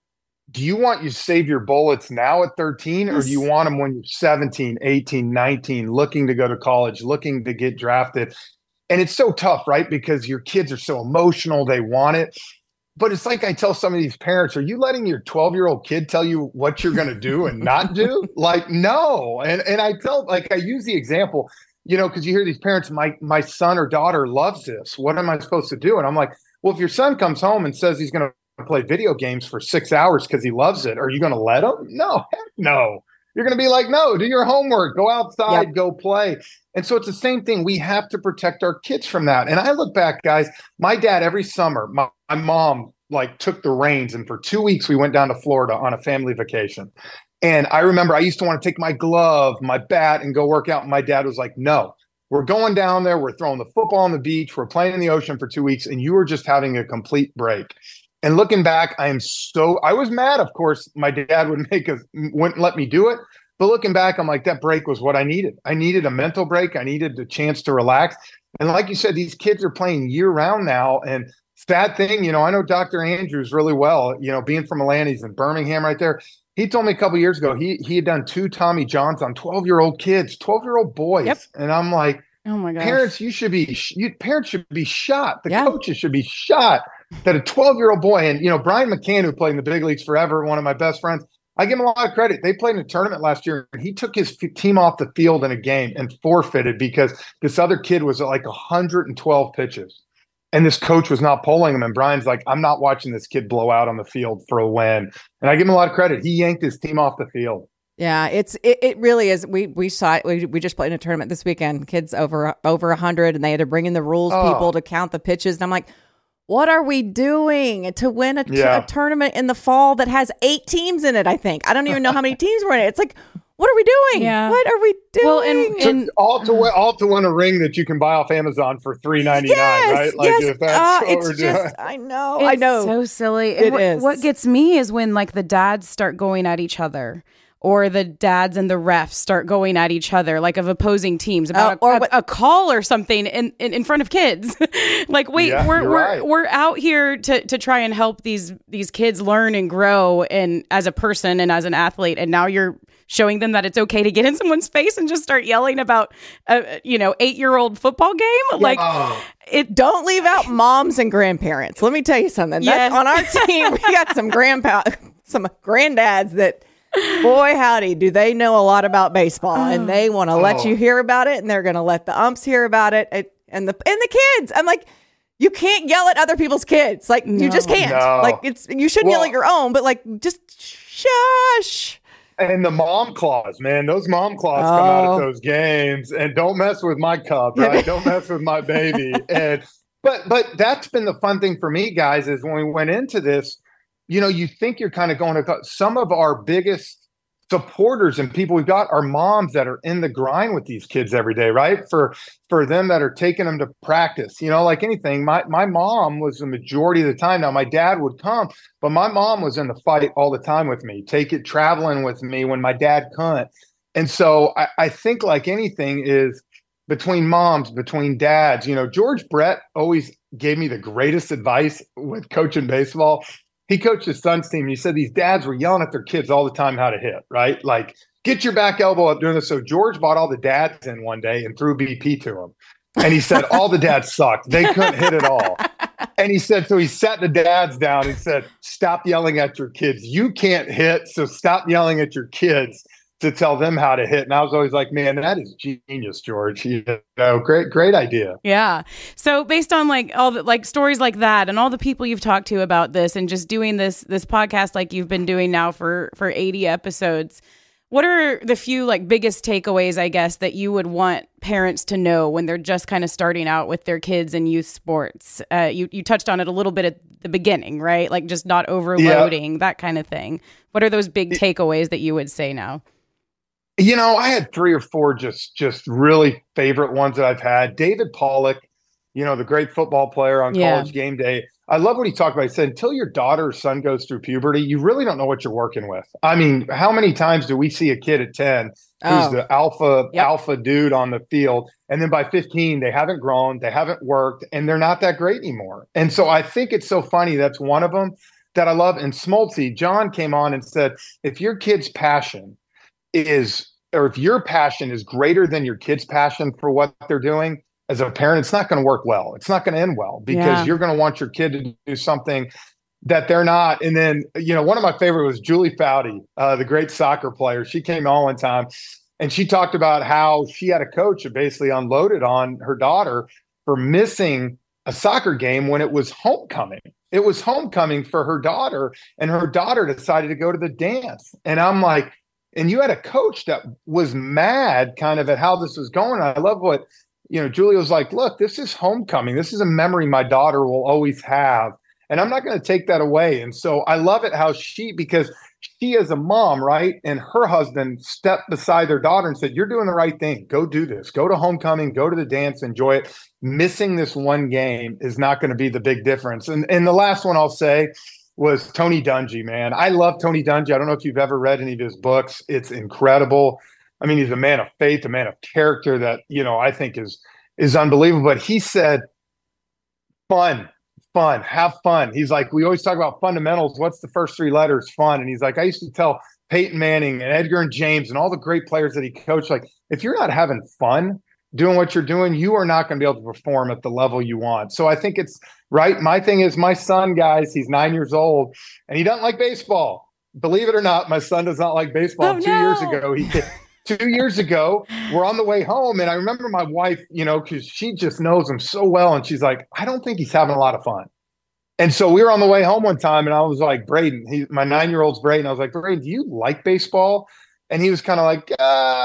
do you want you to save your bullets now at 13, or do you want them when you're 17, 18, 19, looking to go to college, looking to get drafted? And it's so tough, right? Because your kids are so emotional. They want it. But it's like I tell some of these parents, are you letting your 12-year-old kid tell you what you're going to do and not do? Like, no. And I use the example, because you hear these parents, my son or daughter loves this. What am I supposed to do? And I'm like, well, if your son comes home and says he's going to play video games for 6 hours because he loves it, are you going to let him? No, heck no. You're going to be like, no, do your homework, go outside, go play. And so it's the same thing. We have to protect our kids from that. And I look back, guys, my dad, every summer, my mom took the reins, and for 2 weeks we went down to Florida on a family vacation. And I remember I used to want to take my glove, my bat, and go work out. And my dad was like, no, we're going down there. We're throwing the football on the beach. We're playing in the ocean for 2 weeks. And you were just having a complete break. And looking back, I was mad. Of course, my dad wouldn't let me do it. But looking back, I'm like, that break was what I needed. I needed a mental break. I needed the chance to relax. And like you said, these kids are playing year round now. And sad thing, I know Dr. Andrews really well, being from Atlantis in Birmingham right there. He told me a couple of years ago, he had done 2 Tommy Johns on 12-year-old kids, 12-year-old boys. Yep. And I'm like, oh my gosh, parents, parents should be shot. The coaches should be shot that a 12-year-old boy, and, Brian McCann, who played in the big leagues forever, one of my best friends, I give him a lot of credit. They played in a tournament last year, and he took his team off the field in a game and forfeited because this other kid was at like 112 pitches. And this coach was not polling him. And Brian's like, I'm not watching this kid blow out on the field for a win. And I give him a lot of credit. He yanked his team off the field. Yeah, it really is. We saw it. We just played in a tournament this weekend. Kids over 100, and they had to bring in the rules people to count the pitches. And I'm like, what are we doing to win a tournament in the fall that has 8 teams in it? I think I don't even know how many teams were in it. It's like, what are we doing? Yeah. What are we doing? Well, and all to win a ring that you can buy off Amazon for $3.99, right? Like, if that's what we're doing. I know. So silly. It is. What gets me is when the dads start going at each other, or the dads and the refs start going at each other, of opposing teams about a call or something in front of kids. We're out here to try and help these kids learn and grow and as a person and as an athlete, and now you're showing them that it's okay to get in someone's face and just start yelling about a 8-year-old football game. Don't leave out moms and grandparents. Let me tell you something. That's on our team. We got some granddads that Boy, howdy, do they know a lot about baseball, and they want to let you hear about it, and they're going to let the umps hear about it, and the kids. I'm like, you can't yell at other people's kids. Like, you just can't. No. Like, you shouldn't yell at your own, but like, just shush. And the mom claws, man, those mom claws come out at those games, and don't mess with my cub, right? Don't mess with my baby. And but that's been the fun thing for me, guys, is when we went into this, you think you're kind of going to some of our biggest supporters and people we've got are moms that are in the grind with these kids every day, right? For them that are taking them to practice, like anything. My mom was the majority of the time. Now my dad would come, but my mom was in the fight all the time with me, traveling with me when my dad couldn't. And so I think like anything is between moms, between dads, George Brett always gave me the greatest advice with coaching baseball. He coached his son's team, and he said these dads were yelling at their kids all the time how to hit, right? Like, get your back elbow up doing this. So George brought all the dads in one day and threw BP to them. And he said all the dads sucked. They couldn't hit at all. And he said, so he sat the dads down and said, stop yelling at your kids. You can't hit, so stop yelling at your kids to tell them how to hit. And I was always like, man, that is genius, George. Great idea. Yeah. So based on like all the like stories like that and all the people you've talked to about this and just doing this podcast like you've been doing now for 80 episodes, what are the few like biggest takeaways, I guess, that you would want parents to know when they're just kind of starting out with their kids in youth sports? You touched on it a little bit at the beginning, right? Like just not overloading, that kind of thing. What are those big takeaways that you would say now? I had 3 or 4 just really favorite ones that I've had. David Pollock, the great football player on College Game Day. I love what he talked about. He said, until your daughter or son goes through puberty, you really don't know what you're working with. I mean, how many times do we see a kid at 10 who's the alpha dude on the field, and then by 15, they haven't grown, they haven't worked, and they're not that great anymore. And so I think it's so funny. That's one of them that I love. And Smoltzy, John came on and said, if your kid's passion if your passion is greater than your kid's passion for what they're doing, as a parent, it's not going to work well. It's not going to end well because you're going to want your kid to do something that they're not. And then, one of my favorite was Julie Foudy, the great soccer player. She came on one time and she talked about how she had a coach that basically unloaded on her daughter for missing a soccer game when it was homecoming. It was homecoming for her daughter, and her daughter decided to go to the dance. And I'm like, and you had a coach that was mad kind of at how this was going. I love what, Julia was like, look, this is homecoming. This is a memory my daughter will always have. And I'm not going to take that away. And so I love it how because she is a mom, right? And her husband stepped beside their daughter and said, you're doing the right thing. Go do this. Go to homecoming, go to the dance, enjoy it. Missing this one game is not going to be the big difference. And the last one I'll say was Tony Dungy, man. I love Tony Dungy. I don't know if you've ever read any of his books. It's incredible. I mean, he's a man of faith, a man of character that, I think is unbelievable. But he said, fun, have fun. He's like, we always talk about fundamentals. What's the first 3 letters? Fun. And he's like, I used to tell Peyton Manning and Edgar and James and all the great players that he coached, like, if you're not having fun doing what you're doing, you are not going to be able to perform at the level you want. So I think it's right. My thing is my son, guys, he's 9 years old and he doesn't like baseball. Believe it or not, my son does not like baseball. 2 years ago, 2 years ago, we're on the way home. And I remember my wife, because she just knows him so well. And she's like, I don't think he's having a lot of fun. And so we were on the way home one time and I was like, Braden, my 9-year-old's Braden. I was like, Braden, do you like baseball? And he was kind of like,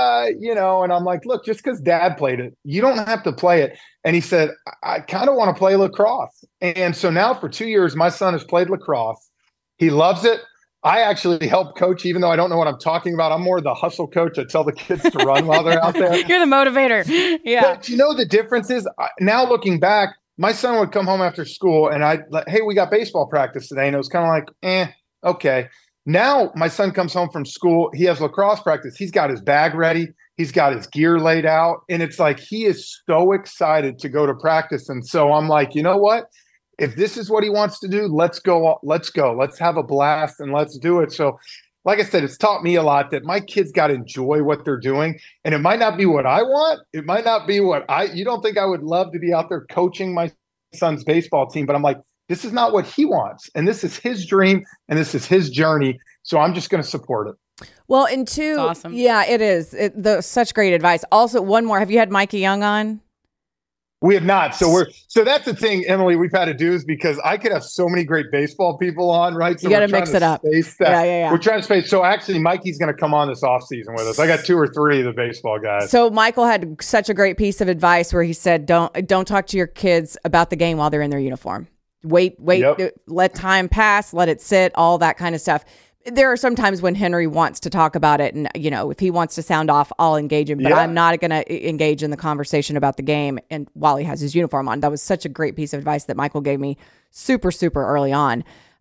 and I'm like, look, just because dad played it, you don't have to play it. And he said, I kind of want to play lacrosse. And so now for 2 years, my son has played lacrosse. He loves it. I actually help coach, even though I don't know what I'm talking about. I'm more the hustle coach. I tell the kids to run while they're out there. You're the motivator. Yeah. But the difference is now looking back, my son would come home after school and I'd like, hey, we got baseball practice today. And it was kind of like, okay. Now my son comes home from school. He has lacrosse practice. He's got his bag ready. He's got his gear laid out. And it's like he is so excited to go to practice. And so I'm like, you know what? If this is what he wants to do, let's go. Let's go. Let's have a blast and let's do it. So like I said, it's taught me a lot that my kids got to enjoy what they're doing. And it might not be what I want. It might not be you don't think I would love to be out there coaching my son's baseball team, but I'm like, this is not what he wants. And this is his dream and this is his journey. So I'm just going to support it. Well, and two, It's awesome. yeah, it is. Such great advice. Also, one more. Have you had Mikey Young on? We have not. So that's the thing, Emily, we've had to do is because I could have so many great baseball people on, right? So you got to mix it up. Yeah. We're trying to space. So actually, Mikey's going to come on this offseason with us. I got 2 or 3 of the baseball guys. So Michael had such a great piece of advice where he said, don't talk to your kids about the game while they're in their uniform. Wait, yep. Let time pass, let it sit, all that kind of stuff. There are some times when Henry wants to talk about it, and if he wants to sound off, I'll engage him. But I'm not going to engage in the conversation about the game and while he has his uniform on. That was such a great piece of advice that Michael gave me super, super early on.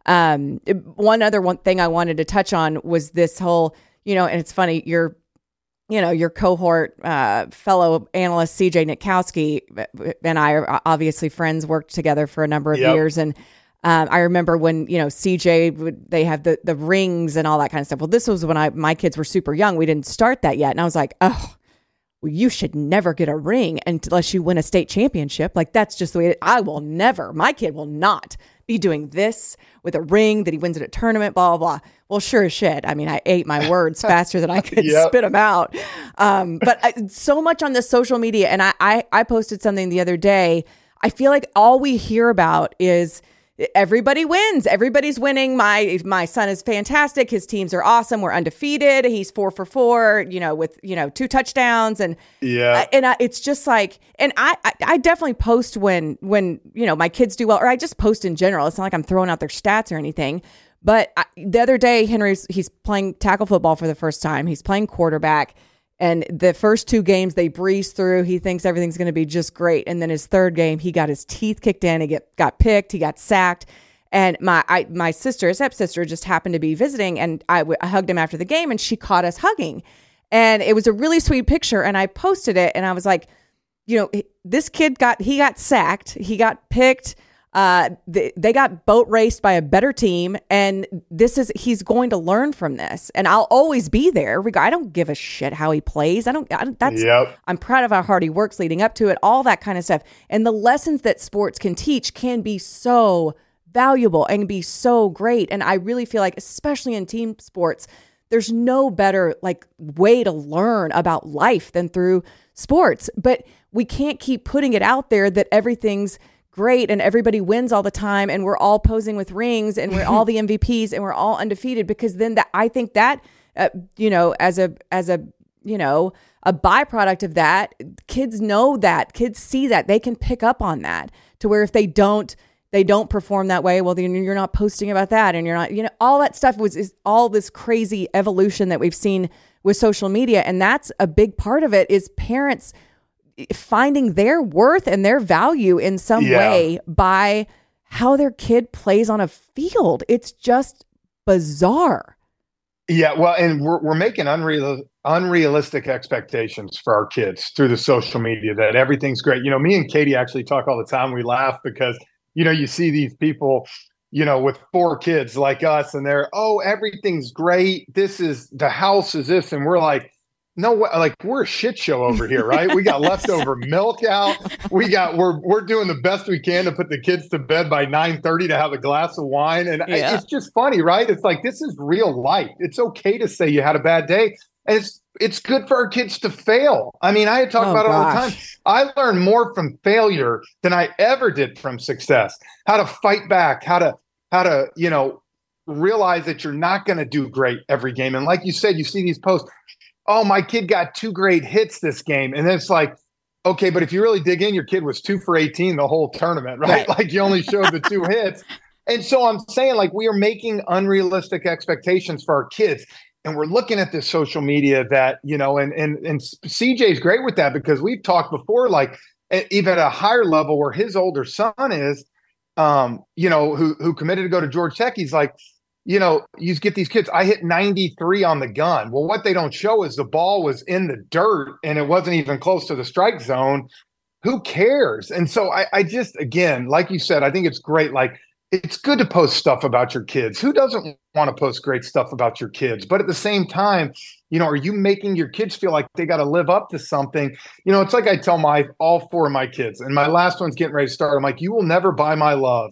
One thing I wanted to touch on was this whole, and it's funny, your cohort fellow analyst CJ Nitkowski and I are obviously friends, worked together for a number of years, and I remember when, CJ, they have the rings and all that kind of stuff. Well, this was when my kids were super young. We didn't start that yet. And I was like, oh, well, you should never get a ring unless you win a state championship. Like, that's just the way I will never, my kid will not be doing this with a ring that he wins at a tournament, blah, blah, blah. Well, sure as shit. I mean, I ate my words faster than I could spit them out. But so much on the social media. And I posted something the other day. I feel like all we hear about is everybody wins. Everybody's winning. My son is fantastic. His teams are awesome. We're undefeated. He's 4 for 4, with 2 touchdowns. And it's just like, and I definitely post when my kids do well, or I just post in general. It's not like I'm throwing out their stats or anything. But the other day, he's playing tackle football for the first time. He's playing quarterback. And the first 2 games they breeze through. He thinks everything's going to be just great. And then his third game, he got his teeth kicked in. He got picked. He got sacked. And my sister, his stepsister, just happened to be visiting. And I hugged him after the game, and she caught us hugging. And it was a really sweet picture. And I posted it. And I was like, this kid got sacked. He got picked. They got boat raced by a better team, and he's going to learn from this, and I'll always be there. I don't give a shit how he plays. I'm proud of how hard he works leading up to it, all that kind of stuff. And the lessons that sports can teach can be so valuable and be so great. And I really feel like, especially in team sports, there's no better way to learn about life than through sports. But we can't keep putting it out there that everything's great and everybody wins all the time and we're all posing with rings and we're all the MVPs and we're all undefeated, because then I think that as a byproduct of that, kids know that, kids see that, they can pick up on that, to where if they don't perform that way, well, then you're not posting about that, and you're not, all that stuff is all this crazy evolution that we've seen with social media. And that's a big part of it, is parents finding their worth and their value in some way by how their kid plays on a field. It's just bizarre. Yeah, well, and we're making unrealistic expectations for our kids through the social media that everything's great. Me and Katie actually talk all the time. We laugh because, you see these people, with 4 kids like us, and they're, everything's great. The house is this. And we're like, no, we're a shit show over here, right? We got leftover milk out. We're doing the best we can to put the kids to bed by 9:30 to have a glass of wine. And it's just funny, right? It's like, this is real life. It's okay to say you had a bad day. And it's good for our kids to fail. I mean, I talk about it all the time. I learned more from failure than I ever did from success. How to fight back, how to realize that you're not going to do great every game. And like you said, you see these posts, oh, my kid got 2 great hits this game. And then it's like, okay, but if you really dig in, your kid was 2 for 18 the whole tournament, right? Like, you only showed the 2 hits. And so I'm saying, we are making unrealistic expectations for our kids. And we're looking at this social media that, and CJ's great with that, because we've talked before, even at a higher level where his older son is, who committed to go to Georgia Tech. He's like, you get these kids, I hit 93 on the gun. Well, what they don't show is the ball was in the dirt and it wasn't even close to the strike zone. Who cares? And so I just, again, like you said, I think it's great. It's good to post stuff about your kids. Who doesn't want to post great stuff about your kids? But at the same time, are you making your kids feel like they got to live up to something? It's like I tell all 4 of my kids, and my last one's getting ready to start. I'm like, you will never buy my love.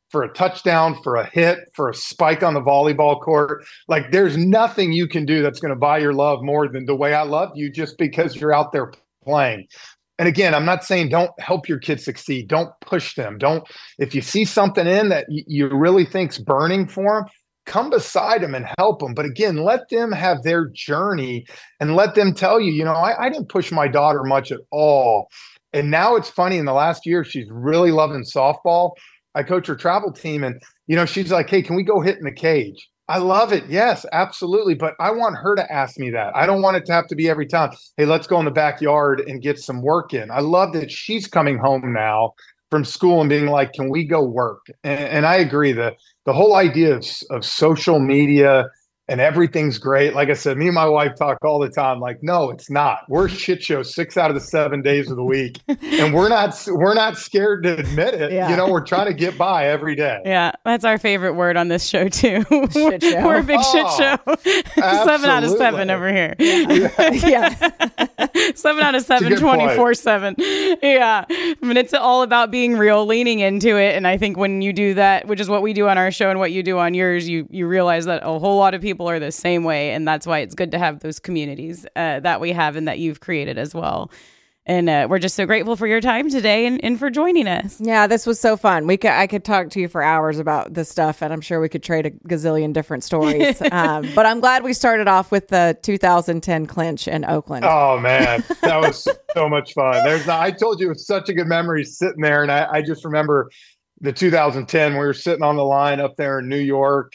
for a touchdown, for a hit, for a spike on the volleyball court. Like, there's nothing you can do that's going to buy your love more than the way I love you, just because you're out there playing. And again, I'm not saying don't help your kids succeed. Don't push them. If you see something in that you really think's burning for them, come beside them and help them. But again, let them have their journey and let them tell you, I didn't push my daughter much at all. And now it's funny, in the last year, she's really loving softball. I coach her travel team, and, she's like, hey, can we go hit in the cage? I love it. Yes, absolutely. But I want her to ask me that. I don't want it to have to be every time. Hey, let's go in the backyard and get some work in. I love that she's coming home now from school and being like, can we go work? And I agree that the whole idea of social media and everything's great. Like I said, me and my wife talk all the time. Like, no, it's not. We're shit show 6 out of the 7 days of the week, and we're not scared to admit it. Yeah. We're trying to get by every day. Yeah, that's our favorite word on this show too. Shit show. We're a big shit show. 7 out of 7 over here. Yeah. 7 out of 7, 24/7. Yeah, I mean, it's all about being real, leaning into it. And I think when you do that, which is what we do on our show and what you do on yours, you realize that a whole lot of people are the same way, and that's why it's good to have those communities that we have and that you've created as well. And we're just so grateful for your time today and for joining us. Yeah, this was so fun. I could talk to you for hours about this stuff, and I'm sure we could trade a gazillion different stories. But I'm glad we started off with the 2010 clinch in Oakland. Oh man, that was so much fun. I told you, it was such a good memory sitting there, and I just remember the 2010, we were sitting on the line up there in New York.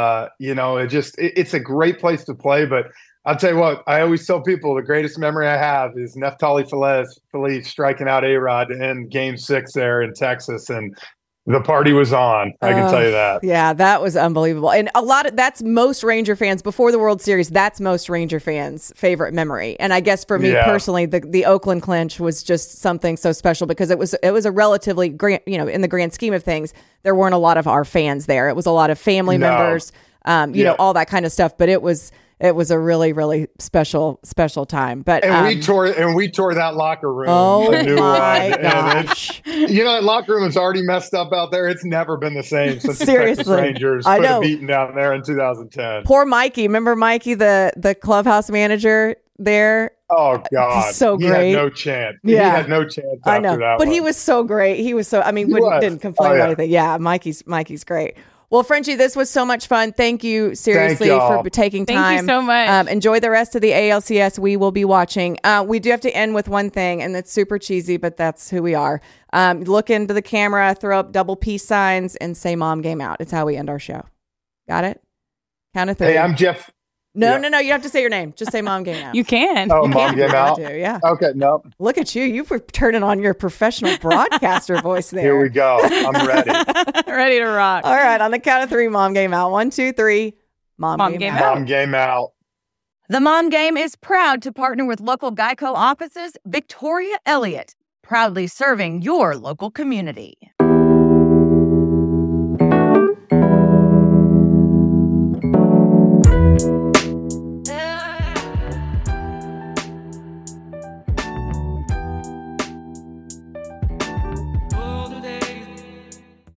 It's a great place to play. But I'll tell you what, I always tell people the greatest memory I have is Neftali Feliz striking out A-Rod in Game 6 there in Texas. And the party was on. I can tell you that. Yeah, that was unbelievable. And that's most Ranger fans before the World Series. That's most Ranger fans' favorite memory. And I guess for me personally, the Oakland clinch was just something so special because it was a relatively grand, in the grand scheme of things, there weren't a lot of our fans there. It was a lot of family members, all that kind of stuff. But it was a really, really special time. But we tore that locker room. Oh my gosh! That locker room is already messed up out there. It's never been the same since the Texas Rangers put a beating down there in 2010. Poor Mikey. Remember Mikey, the clubhouse manager there? Oh God, he's so great. He had no chance. Yeah. He had no chance after that. But he was so great. He was so. Didn't complain about anything. Yeah, Mikey's great. Well, Frenchie, this was so much fun. Thank you, seriously, for taking time. Thank you so much. Enjoy the rest of the ALCS. We will be watching. We do have to end with one thing, and it's super cheesy, but that's who we are. Look into the camera, throw up double peace signs, and say "Mom Game Out." It's how we end our show. Got it? Count of 3. Hey, I'm Jeff. No. You don't have to say your name. Just say "Mom Game Out." You can. Oh, Mom Game Out. Yeah. Okay. No. Look at you. You were turning on your professional broadcaster voice there. Here we go. I'm ready. Ready to rock. All right. On the count of 3, Mom Game Out. 1, 2, 3. Mom Game Out. Mom Game Out. The Mom Game is proud to partner with local Geico offices, Victoria Elliott, proudly serving your local community.